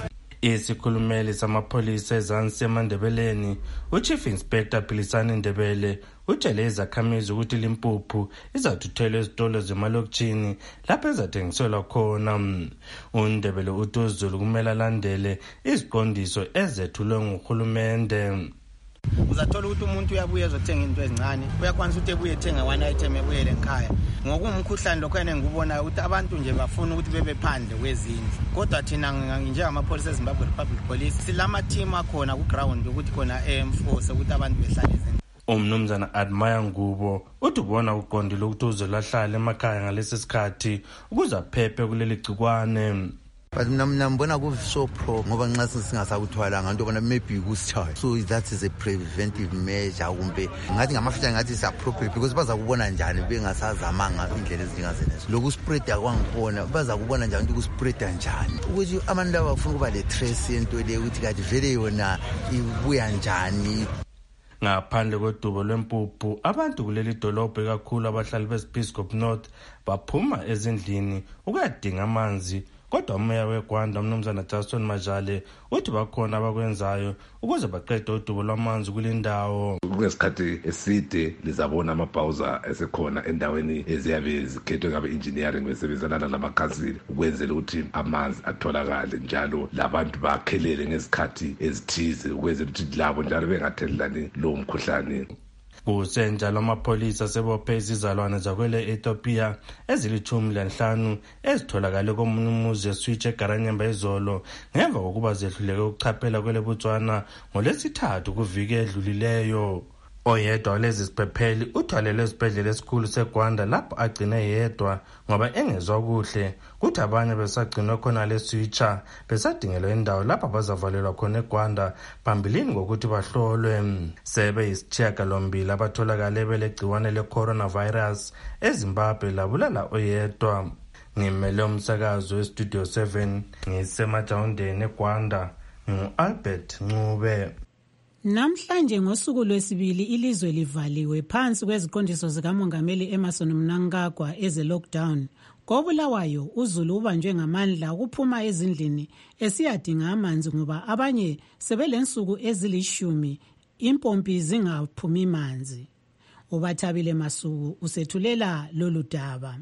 [SPEAKER 26] Isikhulumeli samapholisa ezansi eMandebeleni, uChief Inspector Philisani Ndebele, utshele izakhamizi ukuthi Limpopo izathuthelwa ezitolo zemalokitshini lapho ezathengiselwa khona. uNdebele uthi uZulu kumele alandele iziqondiso ezethulwe nguhulumende.
[SPEAKER 1] Uzathola ukuthi umuntu uyabuya ezothenga into ezincane, uyakwanisa ukuthi ebuye ethenga one item ebuyele ekhaya. Ngokumkhuhlane lokho yena ngikubona ukuthi abantu nje bafuna ukuthi bebe phandle kwezindlu. Kodwa thina njengamapholisa eZimbabwe Republic Police silama team akhona ku ground ukuthi khona enforce ukuthi abantu behlale ezindlini.
[SPEAKER 26] Umnumzana Admire Ngubo uthi ubona uqondile ukuthi uzolahlala emakhaya ngalesi sikhathi ukuze aphephe kuleli gcikwane.
[SPEAKER 6] But nambona ku so pro ngoba nxa singasakuthwala nganto bona maybe kusithayo, so that is a preventive measure kumbe ngathi ngamafutha ngathi is appropriate because baza kubona njani bengasazamanga indlela ezingazenezo lokhu spread akwangibona baza kubona njani ukuthi kuspread njani ukuthi abantu abafuna kuba le trace into le ukuthi kade vele yona ibuya njani.
[SPEAKER 26] Ngaphandle kwedubo lwempuphu abantu kuleli dolobho kakhulu abahlali beSpiscop North baphuma ezindlini ukuyadinga amanzi. Kodwa umeya weGwanda umnumzana Jason Majale uthi bakhona abakwenzayo ukuze baqede udubo lwamanzi kulindawo.
[SPEAKER 8] Kunesikhathi eside lizabona amabhawuza esekhona endaweni eziyabe zikhethwe ngabe engineering besebenzana namakhansili ukwenzela ukuthi amanzi atholakale njalo labantu bakhelele ngesikhathi ezithize ukwenzela ukuthi labo njalo bengathelelani lo mkhuhlane. Kusenjalo amapholisa sebophe izizalwane zakwele Ethiopia ezilithumi lanhlanu ezitholakale komunye umuzi eswitch eGaranyemba izolo ngemva kokuba zehluleke ukuchaphela kwele Botswana ngolesithathu kuviki edlulileyo. Oyedwa lezi siphepheli uthwalele esibhedlela esikhulu seGwanda lapho agcine yedwa ngoba engezwa kuhle, kuthi abanye besagcinwa khona leswitcha besadingelwa indawo lapho bazavalelwa khona eGwanda phambilini ngokuthi bahlolwe. Sebe isitshiyaga lombili abatholakale belegciwane le-coronavirus eZimbabwe labulala oyedwa. Ngimele umsakazo weStudio seven ngisemajawundeni eGwanda ngu-Albert Ncube.
[SPEAKER 3] Namhlanje ngosuku lwesibili ilizwe livaliwe phansi kweziqondiso zikamongameli Emmerson Mnangagwa eze lockdown. Kobulawayo uZulu ubanjwe ngamandla ukuphuma ezindlini esiyadinga amanzi ngoba abanye sebelensuku ezilishumi impompi zingaphumi manzi. Ubathabile Masuku usethulela lolu daba.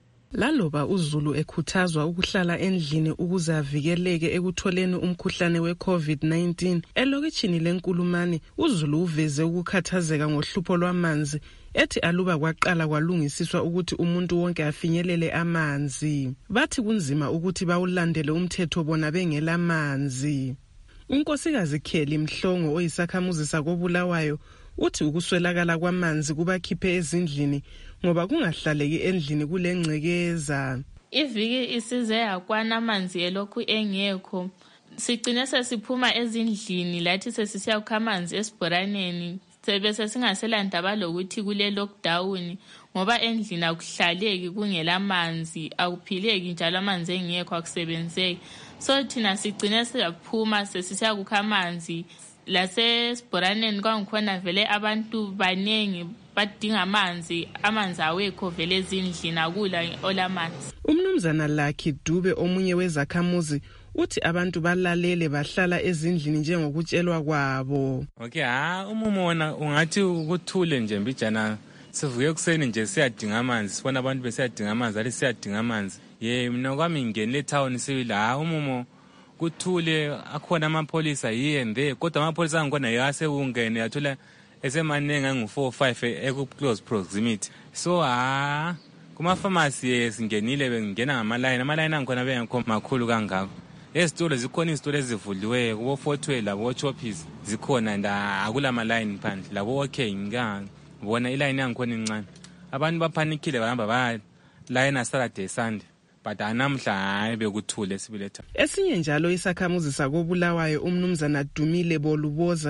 [SPEAKER 9] Laloba uZulu ekhuthazwa ukuhlala endlini ukuze avikeleke ekutholeni umkhuhlane we-COVID nineteen, elokitshini leNkulumane uZulu uveze ukukhathazeka ngohlupho lwamanzi ethi aluba kwaqala kwalungisiswa ukuthi umuntu wonke afinyelele amanzi. Bathi kunzima ukuthi bawulandele umthetho bona bengela manzi. Unkosikazi Kheli Mhlongo oyisakhamuzi sakobulawayo uthi ukuswelakala kwamanzi kubakhiphe ezindlini ngoba kungahlaleki endlini kulengcekeza.
[SPEAKER 10] Iviki isize yakwana amanzi elokhu engekho. Sigcine sesiphuma ezindlini lathi sesisiya kukha amanzi esibhoraneni. Sebese singaselandaba lokuthi kule lockdown ngoba endlini akuhlaleki kungela manzi, akuphileki njalo amanzi engekho akusebenzeki. So thina sigcine siyaphuma sesisiya kukha amanzi. Lasesibhoraneni kwangikhona vele abantu banengi badinga amanzi, amanzi awekho vele ezindlini akula olamanzi.
[SPEAKER 9] Umnumzana Lucky Dube omunye wezakhamuzi uthi abantu balalele bahlala ezindlini njengokutshelwa kwabo.
[SPEAKER 12] Okay, ha umumo wona ungathi ukuthule nje mbijana sivuke kuseni nje siyadinga amanzi, sibona abantu besiyadinga amanzi, ali siyadinga amanzi. Ye mina kwami ngene town sibila ha umumo kuthule akhona amapholisa here and there kodwa amapholisa angkhona yase ungene yathola esemanenga ngu four five eku close proximity. So ha kuma pharmacy singenile bengena ngama line ama line angkhona bengekho makhulu kangako. Ezitolo zikhona izitolo ezivuliwe kubo Fortway labo Choppies zikhona nda akula ama line phandle labo okay ngika bona iline angkhona incane. Abantu baphanikile bahamba ba line Saturday Sunday. But anamhla hayi bekuthule sibiletha.
[SPEAKER 9] Esinye njalo isakhamuzi sakobulawayo umnumzana Dumile Boluboza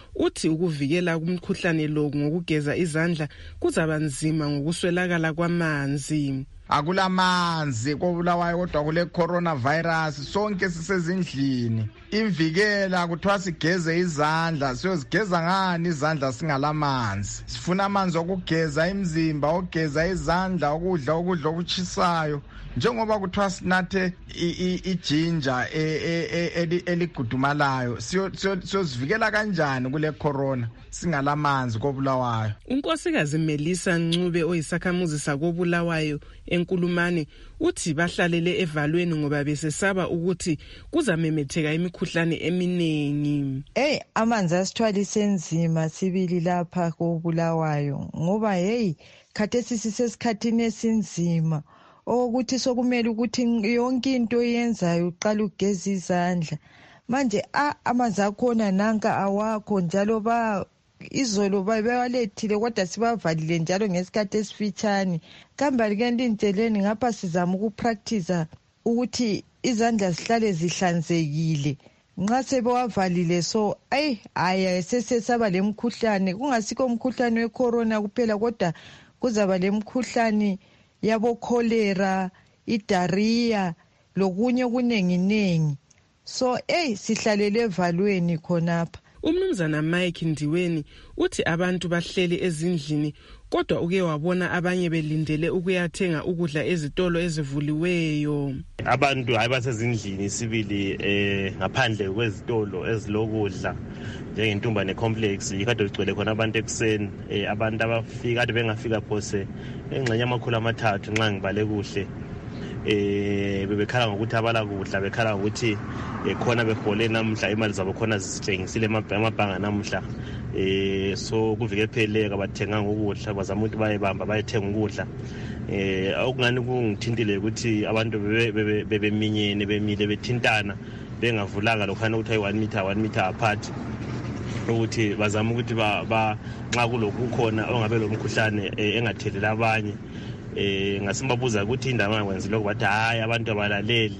[SPEAKER 9] uthi ukuvikela kumkhuhlane lo ngokugeza izandla kuzaba nzima ngokuswelakala kwamanzi.
[SPEAKER 24] Akulamanzi koBulawayo kodwa kule coronavirus sonke sisezindlini. Imvikela kuthiwa sigeze izandla, siyozigeza ngani izandla singalamanzi. Sifuna amanzi okugeza imizimba, okugeza izandla, ukudla ukudla okuchisayo. Njengoba kuthiwa sinathe ijinja eligudumalayo, siyozivikela kanjani kule corona singalamanzi koBulawayo?
[SPEAKER 9] Unkosikazi Melissa Ncube oyisakhamuzi sakoBulawayo eNkulumane uthi bahlalele evalweni ngoba besesaba ukuthi kuzamemetheka imikhuhlane eminingi.
[SPEAKER 7] Hey, amanzi asithwalise enzima sibili lapha koBulawayo ngoba hey khathesi sisesikhathini esinzima ukuthi sokumele ukuthi yonke into yenzayo uqala ugeza izandla. Manje a amanzi akhona nanka awakho njalo ba izolo bayalethile kodwa sibavalile njalo ngesikhathi esifitshane. Kambe ke ndinteleni ngapha sizama ukupractice ukuthi izandla zihlale zihlanzekile. Nxa sebewavalile so ay aya sesesaba lemkhuhlane kungasikho umkhuhlane wecorona kuphela kodwa kuzaba lemkhuhlane yabo cholera, idiarrhea lokunye kunenginengi. So hey sihlalele evalweni khonapha.
[SPEAKER 9] Umnumzana Mike Ndiweni uthi abantu bahleli ezindlini kodwa uke wabona abanye belindele ukuyathenga ukudla ezitolo ezivuliweyo.
[SPEAKER 11] Abantu ayibasezindlini sibili eh ngaphandle kwezitolo ezilokudla njengentumbane complex ikade ugcwele khona abantu ekseni eh abantu abafika kade bengafika phose engxenye amakhulu amathathu nxa ngibale kuhle. Eh bebekhala ngokuthi abala kudla bekhala ukuthi khona behole namhla imali zabo khona zisitshengisile emabhanga namhla. Eh so kuvike pheleka bathenga ngokudla bazama ukuthi bayebamba bayethenga ukudla. Eh okungani kungithintile ukuthi abantu bebeminyene bemile bethintana bengavulanga lokhana ukuthi ayi one meter one meter apart ukuthi bazama ukuthi ba nxa kulokhu khona ongabe lo mkhuhlane engathelela abanye. Eh ngasimbabuza ukuthi indaba yakwenza lokho bathi hayi abantu abalaleli.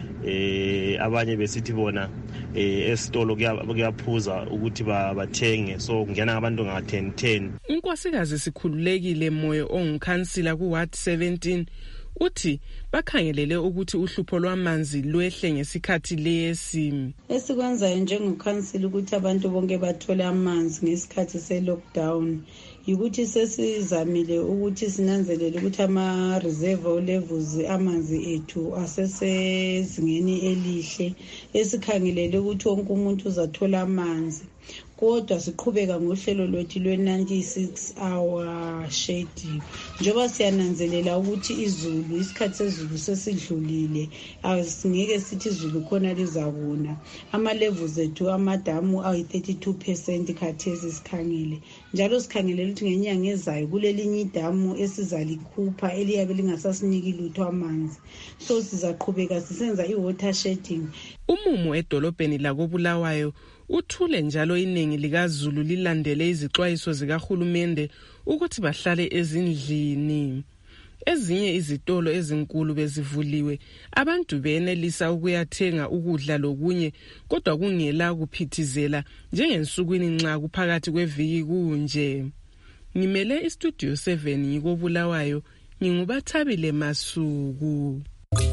[SPEAKER 11] Eh abanye besithi bona eh esitolo kuyaphuza ukuthi bathenge so kungena abantu nga ten ten.
[SPEAKER 9] Unkosikazi sikhululekile moyo ongukhansila ku Ward seventeen uthi bakhangelele ukuthi uhlupho lwamanzi lwehle ngesikhathi lesi.
[SPEAKER 13] Esikwenzayo njengokhansila ukuthi abantu bonke bathole amanzi ngesikhathi se lockdown ukuthi sesizamile ukuthi sinanzelele ukuthi ama reservoir levels amanzi ethu asesezingeni elihle esikhangelele ukuthi wonke umuntu uzathola amanzi. Kodwa siqhubeka ngohlelo lwethu lwe ninety-six hour schedule njengoba siyananzelela ukuthi izulu isikhathi sezulu sesidlulile asingeke sithi izulu khona lizakuna. Ama levels ethu amadamu ayi thirty-two percent khathesi sikhangele njalo sikhangele ukuthi ngenyanga ezayo kulelinye idamu esizalikhupha eliyabe lingasasiniki lutho amanzi. So sizaqhubeka sisenza i-water shedding.
[SPEAKER 9] Umumo edolobheni lakoBulawayo uthule njalo iningi likaZulu lilandele izixwayiso zikahulumende ukuthi bahlale ezindlini. Ezinye izitolo ezinkulu bezivuliwe abantu benelisa ukuyathenga ukudla lokunye kodwa kungela kuphithizela njengensukwini nxa kuphakathi kweviki kunje. Ngimele istudio seven ngikoBulawayo ngingubathabile Masuku.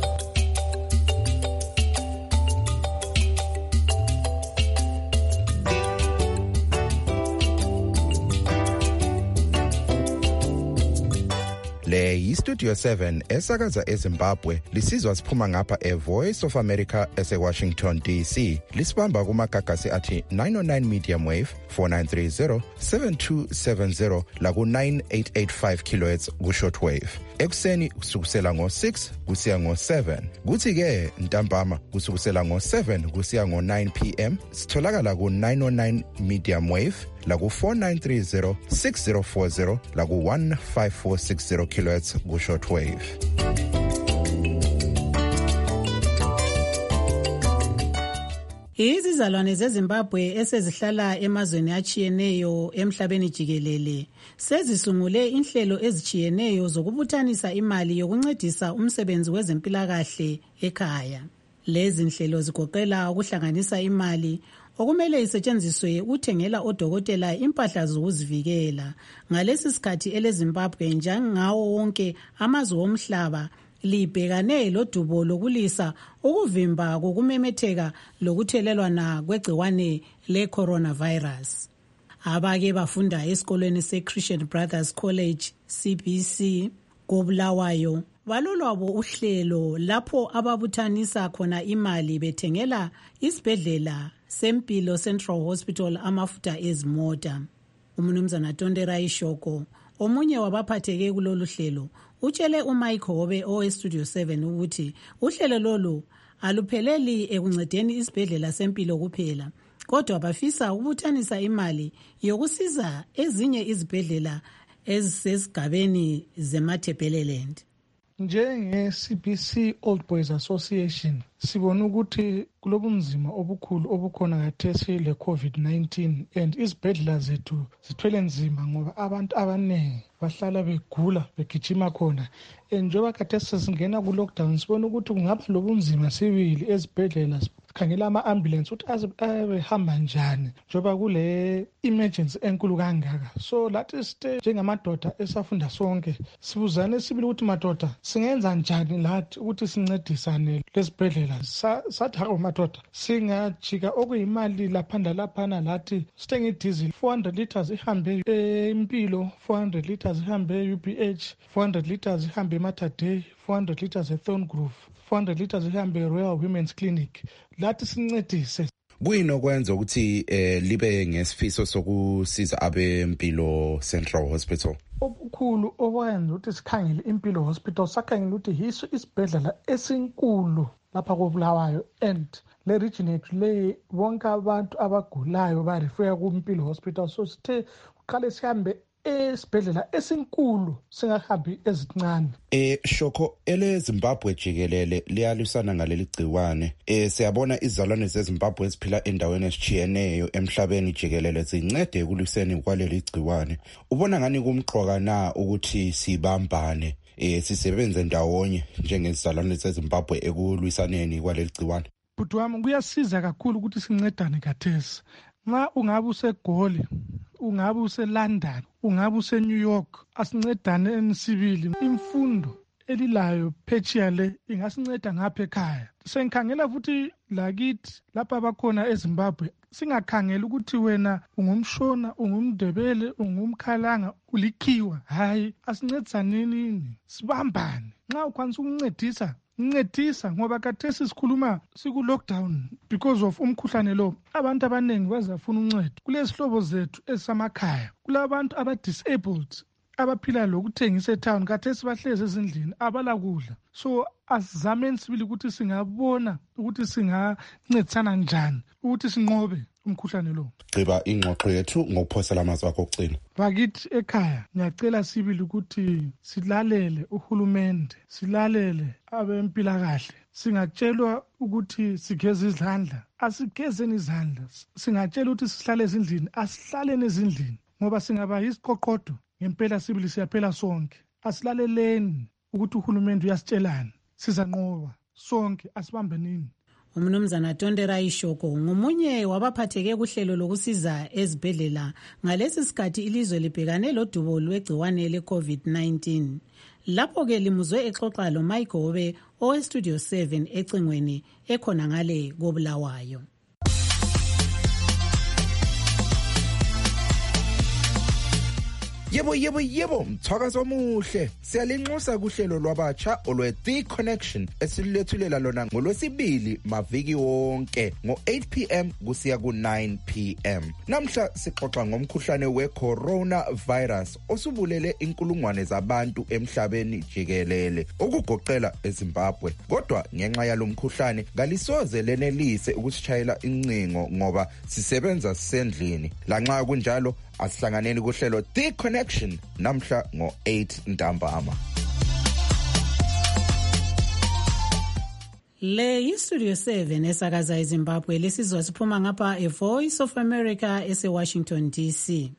[SPEAKER 19] Le yiStudio seven esakaza eZimbabwe lisizwa siphuma ngapha eVoice of America eseWashington D C. Lisibamba kumagagasi athi nine oh nine medium wave four nine three zero seven two seven zero laku nine eight eight five kilohertz ku shortwave. Ekseni kusukusela ngo six kusiya ngo seven. Kuthi ke ntambama kusukusela ngo seven kusiya ngo nine p m sitholakala ku nine oh nine medium wave laku four nine three zero six zero four zero laku one five four six zero kilohertz ku shortwave.
[SPEAKER 3] Izizalwane zeZimbabwe esezihlala emazweni achiyeneyo emhlabeni jikelele sezisungule inhlelo ezichiyeneyo zokubuthanisa imali yokuncedisa umsebenzi wezempilakahle ekhaya. Lezi nhlelo zigoqela ukuhlanganisa imali okumele isetshenziswe ukuthengela odokotela impahla zokuzivikela. Ngalesi sikhathi eleZimbabwe njengawo wonke amazwe omhlaba libhekane lodubo lokulisa ukuvimba kokumemetheka lokuthelelwana kwegciwane le-coronavirus. Abake bafunda esikolweni se-Christian Brothers College C B C koBulawayo balolwabo uhlelo lapho ababuthanisa khona imali bethengela isibhedlela seMpilo Central Hospital amafutha ezimota. Umnumzana Tondera Ishoko omunye wabaphatheke kulolu hlelo utshele uMike Hobe oweStudio seven ukuthi uhlelo lolu alupheleli ekuncedeni isibhedlela seMpilo kuphela, kodwa bafisa ukubuthanisa imali yokusiza ezinye izibhedlela ezisesigabeni zeMatabeleland.
[SPEAKER 2] Njenge-C B C Old Boys Association sibona ukuthi kulobunzima obukhulu obukhona khathesi le-COVID nineteen and izibhedlela zethu zithwele nzima ngoba abantu abaningi bahlala begula begijima khona. Njengoba khathesi sesingena ku-lockdown sibona ukuthi kungaba lobunzima sibili ezibhedlela sikhangela ama-ambulance ukuthi azebehamba njani njengoba kule emergency enkulu kangaka. So lathi site njengamadoda esafunda sonke sibuzane sibili ukuthi madoda singenza njani lathi ukuthi sincedisane lesibhedlela. Sathi hawu madoda singajika okuyimali laphanda laphana lathi sithenge idizili four hundred liters ihambe eMpilo, four hundred liters ihambe e-U B H, four hundred liters ihambe eMatadei, four hundred liters eThorngrove, four hundred liters ihambe eRoyal Women's Clinic. Lathi sincedise.
[SPEAKER 19] Kuyini okwenza ukuthi eh, libe ngesifiso sokusiza abempilo Central Hospital?
[SPEAKER 2] Okukhulu okwenza ukuthi sikhangele impilo hospital sakhangela ukuthi yiso isibhedlela esinkulu lapha koBulawayo and le region yethu le bonke abantu abagulayo barefera kumpilo hospital. So sithe uqale sihambe esibhedlela esinkulu singahambi ezincane.
[SPEAKER 19] Eh Shoko eleZimbabwe jikelele liyalisana ngaleli gciwane. Eh siyabona izalwane zeZimbabwe eziphila endaweni esichiyeneyo emhlabeni jikelele zincede ekuliseni kwaleli gciwane. Ubona ngani kumqoka na ukuthi sibambane eh sisebenze ndawonye njengezalwane zeZimbabwe ekulwisaneni kwaleli gciwane?
[SPEAKER 2] Bhuti wami kuyasiza kakhulu ukuthi sincedane khathesi. Nxa ungabe useGoli, ungabe useLondon, ungabe useNew York, asincedane enisibili. Imfundo elilayo phetshiya le ingasinceda ngapha ekhaya. Sengikhangela futhi lakithi lapha abakhona eZimbabwe singakhangela ukuthi wena ungumshona, ungumdebele, ungumkhalanga, ulikhiwa. Hayi, asincedisaneni, sibambane. Nxa ukwanisa ukuncedisa ncedisa ngoba khathesi sikhuluma siku-lockdown because of umkhuhlane lo. Abantu abaningi bazafuna uncedo. Kulezihlobo zethu ezisamakhaya, kulabantu aba-disabled abaphila lokuthengisa etown khathesi bahlezi ezindlini abala kudla. So asizameni sibili ukuthi singabona ukuthi singancedisana njani ukuthi sinqobe umkhuhlane lo.
[SPEAKER 19] Gqiba ingxoxo yethu ngokuphosela amazwi akho okugcina.
[SPEAKER 2] Bakithi ekhaya ngiyacela sibili ukuthi silalele uhulumende, silalele abempilakahle. Singatshelwa ukuthi sigeze izandla, asigezeni izandla. Singatshela ukuthi sihlale ezindlini, asihlaleni ezindlini ngoba singaba yisiqoqodo ngempela sibili siyaphela sonke. Asilaleleni ukuthi uhulumende uyasitshelana, sizanqoba sonke, asibambenini.
[SPEAKER 3] Umnumzana Tondera Ishoko ngomunye wabaphatheke kuhlelo lokusiza ezibhedlela ngalesi sikhathi ilizwe libhekane lodubo lwegciwane le-COVID nineteen. Lapho ke limuzwe exoxa lo Mike Hobe oweStudio seven ecingweni ekhona ngale koBulawayo.
[SPEAKER 19] Yebo yebo yebo mthakazo omuhle siyalinxusa kuhlelo lwabatsha olwe The Connection esilethulela lona ngolwesibili maviki wonke ngo eight p m kusiya ku nine p m Namhla sixoxa ngomkhuhlane we-coronavirus osubulele inkulungwane zabantu emhlabeni jikelele ukugoqela eZimbabwe. Kodwa ngenxa yalomkhuhlane ngalisoze lenelise ukusishayela incingo ngoba sisebenza sendlini. Lanxa kunjalo asihlanganeni kuhlelo The Connection namhla ngo eight ntambama.
[SPEAKER 3] Le yiStudio seven esakaza eZimbabwe lesizwa siphuma ngapha e Voice of America ese Washington D C.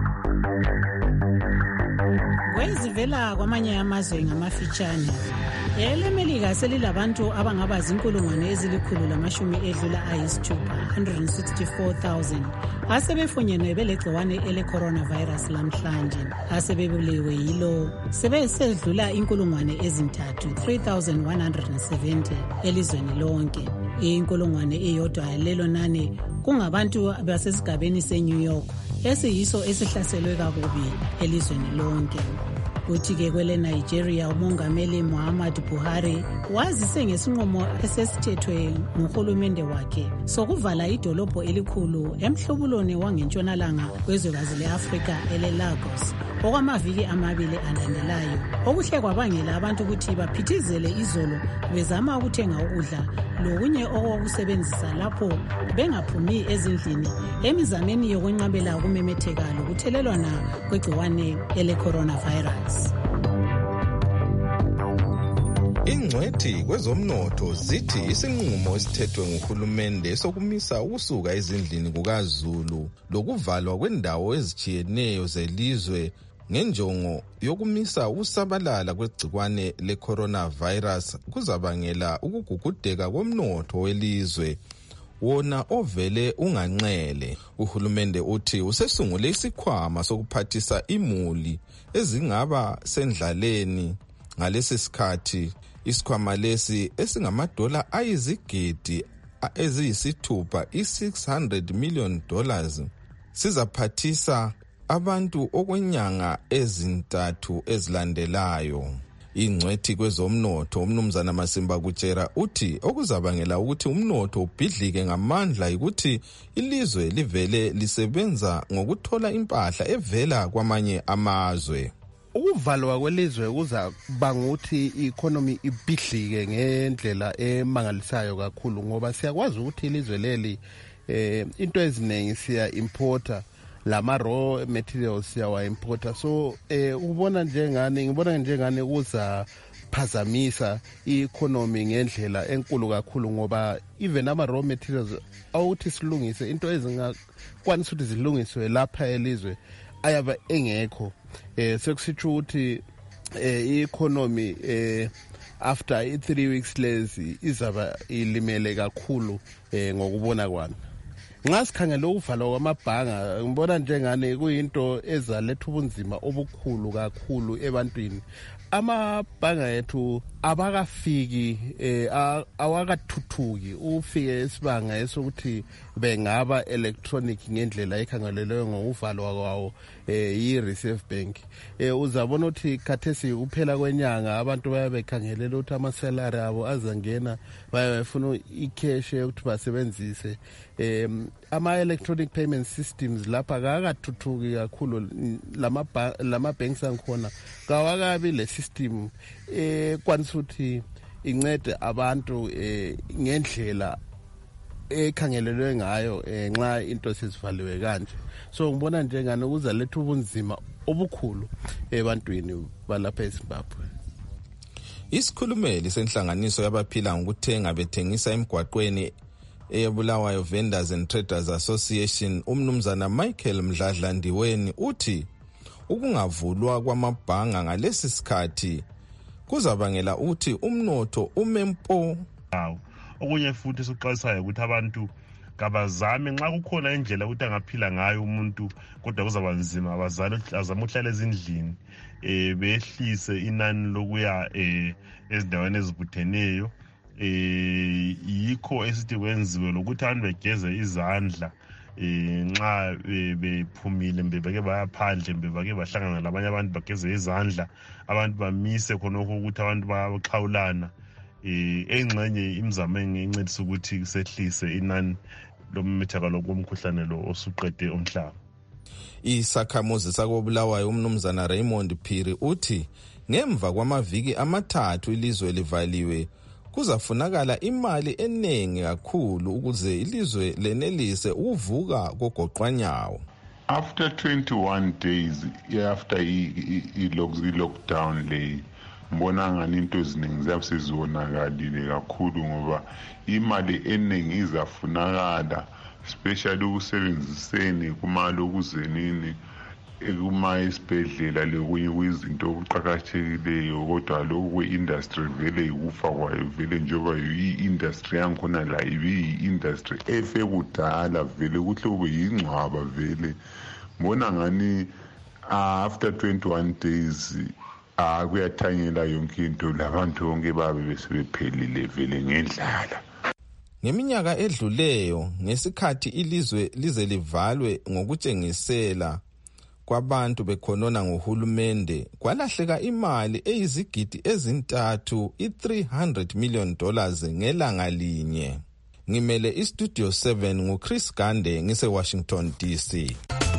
[SPEAKER 3] Kwezivela kwamanye amazwe ngamafitshane. EleMelika selilabantu abangaba zinkulungwane ezilikhulu lamashumi edlula ayisithupha one hundred sixty-four thousand asebefunyenwe belegciwane ele-coronavirus lamhlanje. Asebebulewe yilo sebesedlula inkulungwane ezintathu three thousand one hundred seventy elizweni lonke. Inkulungwane eyodwa lelo nani kungabantu basesigabeni seNew York esiyiso esihlaselwe kakubi elizweni lonke. Uthi-ke kwele Nigeria umongameli Muhammadu Buhari wazise ngesinqumo esesithethwe nguhulumende wakhe sokuvala idolobho elikhulu emhlubulweni wangentshonalanga kwezwekazi le-Afrika ele-Lagos okwamaviki amabili alandelayo, okuhle kwabangela abantu ukuthi baphithizele izolo bezama ukuthenga ukudla lokunye okokusebenzisa lapho bengaphumi ezindlini emizameni yokwenqabela ukumemetheka lokuthelelwana kwegciwane ele-coronavirus.
[SPEAKER 21] Ingcwethi kwezomnotho zithi isinqumo esithethwe nguhulumende sokumisa ukusuka ezindlini kukaZulu lokuvalwa kwendawo ezijiyeneyo zelizwe ngenjongo yokumisa ukusabalala kwegciwane le-coronavirus kuzabangela ukugugudeka komnotho welizwe wona ovele unganqele. Uhulumende uthi usesungule isikhwama sokuphathisa imuli ezingaba sendlaleni ngalesi sikhathi. Isikhwama lesi esingamadola ayizigidi eziyisithupha i-six hundred million dollars sizaphathisa abantu okwenyanga ezintathu ezilandelayo. Ingcwethi kwezomnotho umnumzana Masimba Kutshera uthi okuzabangela ukuthi umnotho ubhidlike ngamandla ukuthi ilizwe livele lisebenza ngokuthola impahla evela kwamanye amazwe.
[SPEAKER 5] Ukuvalwa kwelizwe kuza banga ukuthi i-economy ibhidlike ngendlela emangalisayo kakhulu ngoba siyakwazi ukuthi ilizwe leli eh into eziningi siya importer lama raw materials siyawa importer, so eh ubona njengani ngibona njengani kuza phazamisa i-economy ngendlela enkulu kakhulu ngoba even ama raw materials awuthi silungise into ezingakwanisa ukuthi zilungiswe lapha elizwe ayaba engekho. Eh sekusitsho ukuthi eh i-economy eh after i three weeks lezi izaba ilimele kakhulu eh ngokubona kwami. Ngasikhangela ukuvalwa kwamabhanga ngibona njengane kuyinto ezaletha ubunzima obukhulu kakhulu ebantwini. Amabhanga ethu abakafiki eh awakathuthuki ufike esibanga esokuthi bengaba electronic ngendlela ekhangelelwe ngokuvalwa kwawo eh yi-Reserve Bank. Eh uzabona ukuthi khathesi kuphela kwenyanga abantu bayabekhangelela ukuthi ama-salary abo azangena bayafuna i-cash ukuthi basebenzise. Eh ama-electronic payment systems lapha kakathuthuki kakhulu lama lama banks angikhona kawakabi le system eh kwanisa ukuthi incede abantu eh ngendlela ekhangelelwe ngayo nxa into sezivaliwe kanje. So ngibona njengani ukuzaletha ubunzima obukhulu ebantwini balapha eZimbabwe.
[SPEAKER 21] Isikhulumeli senhlanganiso yabaphila ngokuthenga bethengisa emgwaqweni eBulawayo Vendors and Traders Association umnumzana Michael Mdladla Ndiweni uthi ukungavulwa kwamabhanga ngalesi sikhathi kuzabangela ukuthi umnotho umempo.
[SPEAKER 11] Okunye futhi sokuxwayisayo ukuthi abantu kabazame nxa kukhona indlela ukuthi angaphila ngayo umuntu kodwa kuzaba nzima abazali azama ukuhlala ezindlini eh behlise inani lokuya eh ezindaweni ezibutheneyo eh yikho esithi kwenziwe lokuthi abantu begeze izandla eh nxa bephumile mbebeke bayaphandle mbebeke bahlangana labanye abantu bageze izandla abantu bamise khonokho ukuthi abantu bayaxhawulana. Eh engxenye imizamo engincedisa ukuthi kusehlise inani lomethakalo komkhuhlane lo osuqede umhlaba.
[SPEAKER 21] Isakhamuzi sakobulawayo umnumzana Raymond Phiri uthi ngemva kwamaviki amathathu ilizwe livaliwe kuzafunakala imali eningi kakhulu ukuze ilizwe lenelise ukuvuka kogoqwanyawo.
[SPEAKER 14] After twenty-one days after i-lockdown le mbona ngani into eziningi ziyabe seziwonakalile kakhulu ngoba imali eningi izafunakala especially ukusebenziseni kumali okuzenini ekuma esibhedlela lokunye kwizinto okuqakathekileyo kodwa lokhu kwe-industry vele yikufa kwayo vele njengoba i-industry yankhona la ibiyi-industry efe kudala vele kuhle kube yingcwaba vele mbona ngani after twenty-one days ah kuyathanyela yonke into labantu bonke babe besebephelile vele ngendlala.
[SPEAKER 21] Ngeminyaka edluleyo ngesikhathi ilizwe lize livalwe ngokutshengisela kwabantu bekhonona ngohulumende kwalahleka imali eyizigidi ezintathu i-three hundred million dollars ngelanga linye. Ngimele istudio seven nguChris Gande ngise Washington D C.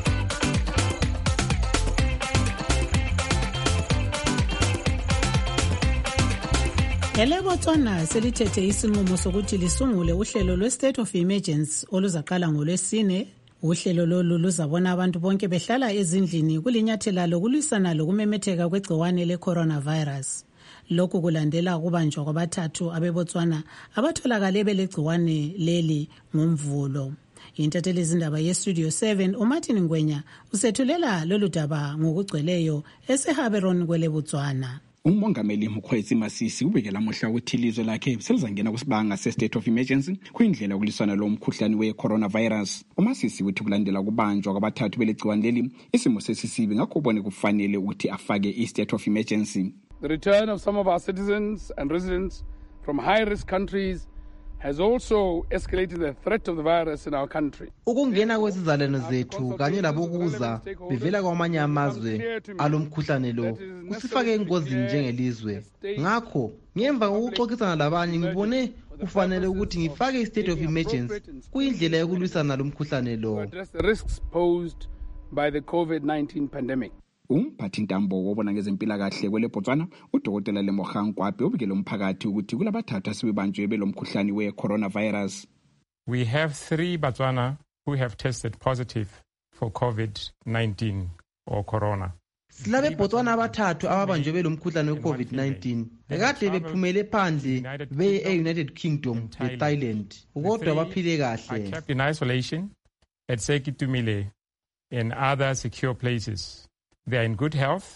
[SPEAKER 3] EleBotswana selithethe isinqumo sokuthi lisungule uhlelo lwe-State of Emergency oluzaqala ngolwesine. Uhlelo lolu luzabona abantu bonke behlala ezindlini kulinyathela lokulwisana lokumemetheka kwegciwane le-coronavirus. Lokhu kulandela ukubanjwa kwabathathu abeBotswana abatholakale belegciwane leli ngomvulo. Intatheli izindaba yeStudio seven uMartin Ngwenya usethulela lolu daba ngokugcweleyo eseHaberon kweleBotswana.
[SPEAKER 4] Umongameli Mkhwezi Masisi ubeke lamuhla ukuthi ilizwe lakhe selizangena kusibanga se-state of emergency kuyindlela yokulisana lo mkhuhlane we-coronavirus. uMasisi uthi kulandela kubanjwa kwabathathu belegciwane leli isimo sesisibi ngakho ubone kufanele ukuthi afake i-state of emergency.
[SPEAKER 15] The return of some of our citizens and residents from high-risk countries has also escalated the threat of the virus in our country.
[SPEAKER 16] Ukungena kwesizalwane zethu kanye labokuza bevela kwamanye amazwe alomkhuhlane lo kusifake engozini njengelizwe. Ngakho ngemva kokuxoxisana labanye ngibone kufanele ukuthi ngifake i-state of emergency kuyindlela yokulwisana lomkhuhlane lo.
[SPEAKER 15] Address the risks posed by the COVID nineteen pandemic.
[SPEAKER 4] Umphathi ntambo wobona ngezempilakahle kweleBotswana uDokotela Lemoga Nkwaphi ubikele umphakathi ukuthi kulabathathu asebebanjwe belomkhuhlane we-coronavirus.
[SPEAKER 17] We have three Botswana who have tested positive for COVID nineteen or corona.
[SPEAKER 16] Silabe Botswana abathathu ababanjwe belomkhuhlane we-COVID nineteen ekade bephumele phandle beye e-United Kingdom le-Thailand kodwa baphile kahle.
[SPEAKER 17] Kept in isolation at Sekitumile and other secure places. They are in good health.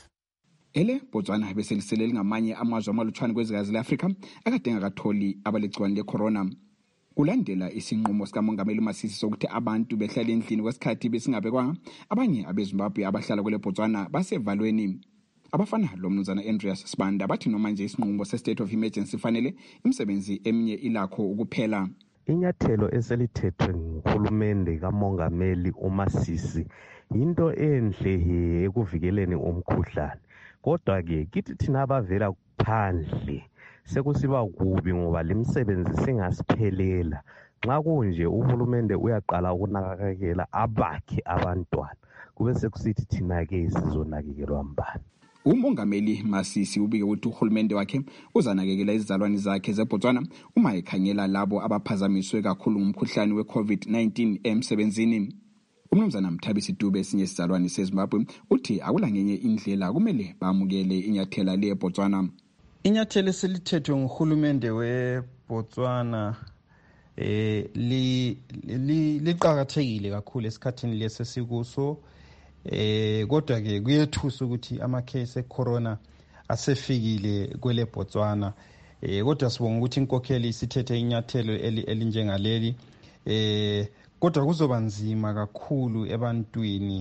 [SPEAKER 4] Ele Botswana beseliselele ngamanye amazwe amalutshwane kwezikazi le-Afrika akade ngakatholi abalegciwane le-corona. Kulandela isinqumo sikamongameli Masisi sokuthi abantu behlala endlini kwesikhathi besingabekwanga, abanye abeZimbabwe abahlala kweleBotswana basevalweni. Abafana lo mnumzana Andreas Sibanda bathi noma nje isinqumo se-state of emergency fanele imisebenzi eminye ilakho ukuphela.
[SPEAKER 18] Inyathelo eselithethwe nguhulumende kamongameli uMasisi into enhle ekuvikeleni umkhuhlane. Kodwa ke kithi thina abavela phandle sekusiba kubi ngoba lemsebenzi singasiphelela. Nxa kunje uhulumende uyaqala ukunakekela abakhe abantwana kube sekusithi thina ke sizonakekelwa mbani.
[SPEAKER 4] Umongameli Masisi ubike ukuthi uhulumende wakhe uzanakekela izizalwane zakhe zeBotswana uma ekhangela labo abaphazamiswe kakhulu ngumkhuhlane we-COVID nineteen emsebenzini. Umnumzana Mthabisi Dube esinye isizalwane seZimbabwe uthi akulangenye indlela kumele bamukele inyathela leBotswana.
[SPEAKER 24] Inyathelo selithethwe nguhulumende weBotswana eh li liqhakathekile kakhulu esikhathini lesi sikuso. Eh kodwa ke kuyethusa ukuthi ama case ecorona asefikile kwele Botswana. Eh kodwa sibonga ukuthi inkokheli isithethe inyathelo elinjengaleli. Eh kodwa kuzoba nzima kakhulu ebantwini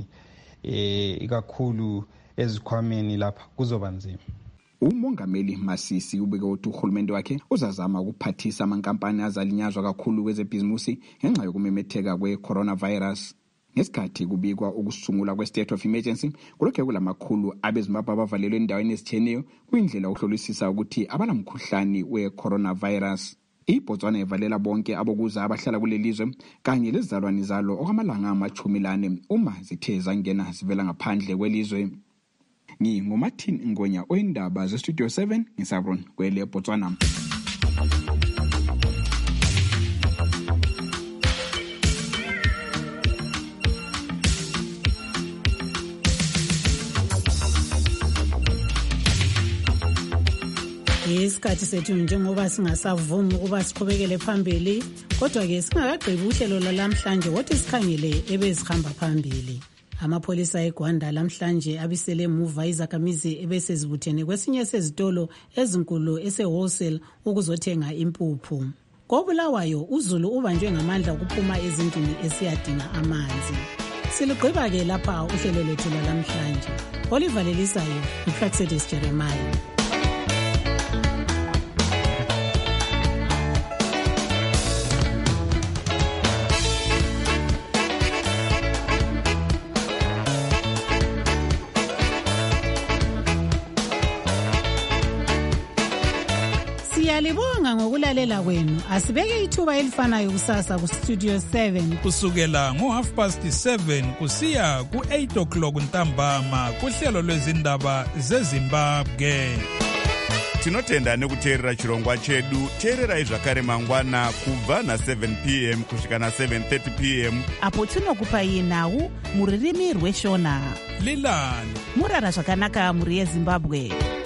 [SPEAKER 24] eh ikakhulu ezikhwameni lapha kuzoba nzima.
[SPEAKER 4] Umongameli Masisi ubike ukuthi uhulumende wakhe uzazama ukuphathisa amankampani azalinyazwa kakhulu kwezebhizimusi ngenxa yokumemetheka kwe-coronavirus. Ngesikhathi kubikwa ukusungula kwe-state of emergency kulokho kulamakhulu abeZimbabwe abavalelwe endaweni ezitshiyeneyo kuyindlela yokuhlolisisa ukuthi abanamkhuhlane we-coronavirus. iBotswana ivalela bonke abokuza abahlala kulelizwe kanye lezizalwane zalo okwamalanga amachumi lane uma zithe zangena zivela ngaphandle kwelizwe. NginguMartin Ngonya oyindaba zeStudio seven ngisabron kwele Botswana.
[SPEAKER 3] Isikhathi sethu njengoba singasavumi ukuba siqhubekele phambili kodwa ke singakagqibi uhlelo lalamhlanje wothi sikhangele ebezihamba phambili. Amapholisa eGwanda lamhlanje abisele emuva izakhamizi ebesezibuthene kwesinye sezitolo ezinkulu ese-wholesale ukuzothenga impuphu. KoBulawayo uZulu ubanjwe ngamandla ukuphuma ezindlini esiyadinga amanzi. Siligqiba-ke lapha uhlelo lwethu lwalamhlanje. Olivalelisayo uPraxedis Jeremiah. Siyalibonga ngokulalela kwenu. Asibeke ithuba elifanayo kusasa ku Studio seven
[SPEAKER 1] kusukela ngo half past seven kusiya ku eight o'clock ntambama kuhlelo lwezindaba zeZimbabwe.
[SPEAKER 6] Tinotenda nekuteerera chirongwa chedu. Teererai zvakare mangwana kubva na seven p m kusvika na seven thirty p m
[SPEAKER 20] apo tinokupai nhau muririmi rweshona.
[SPEAKER 1] Lilani
[SPEAKER 20] murara zvakanaka muri yeZimbabwe.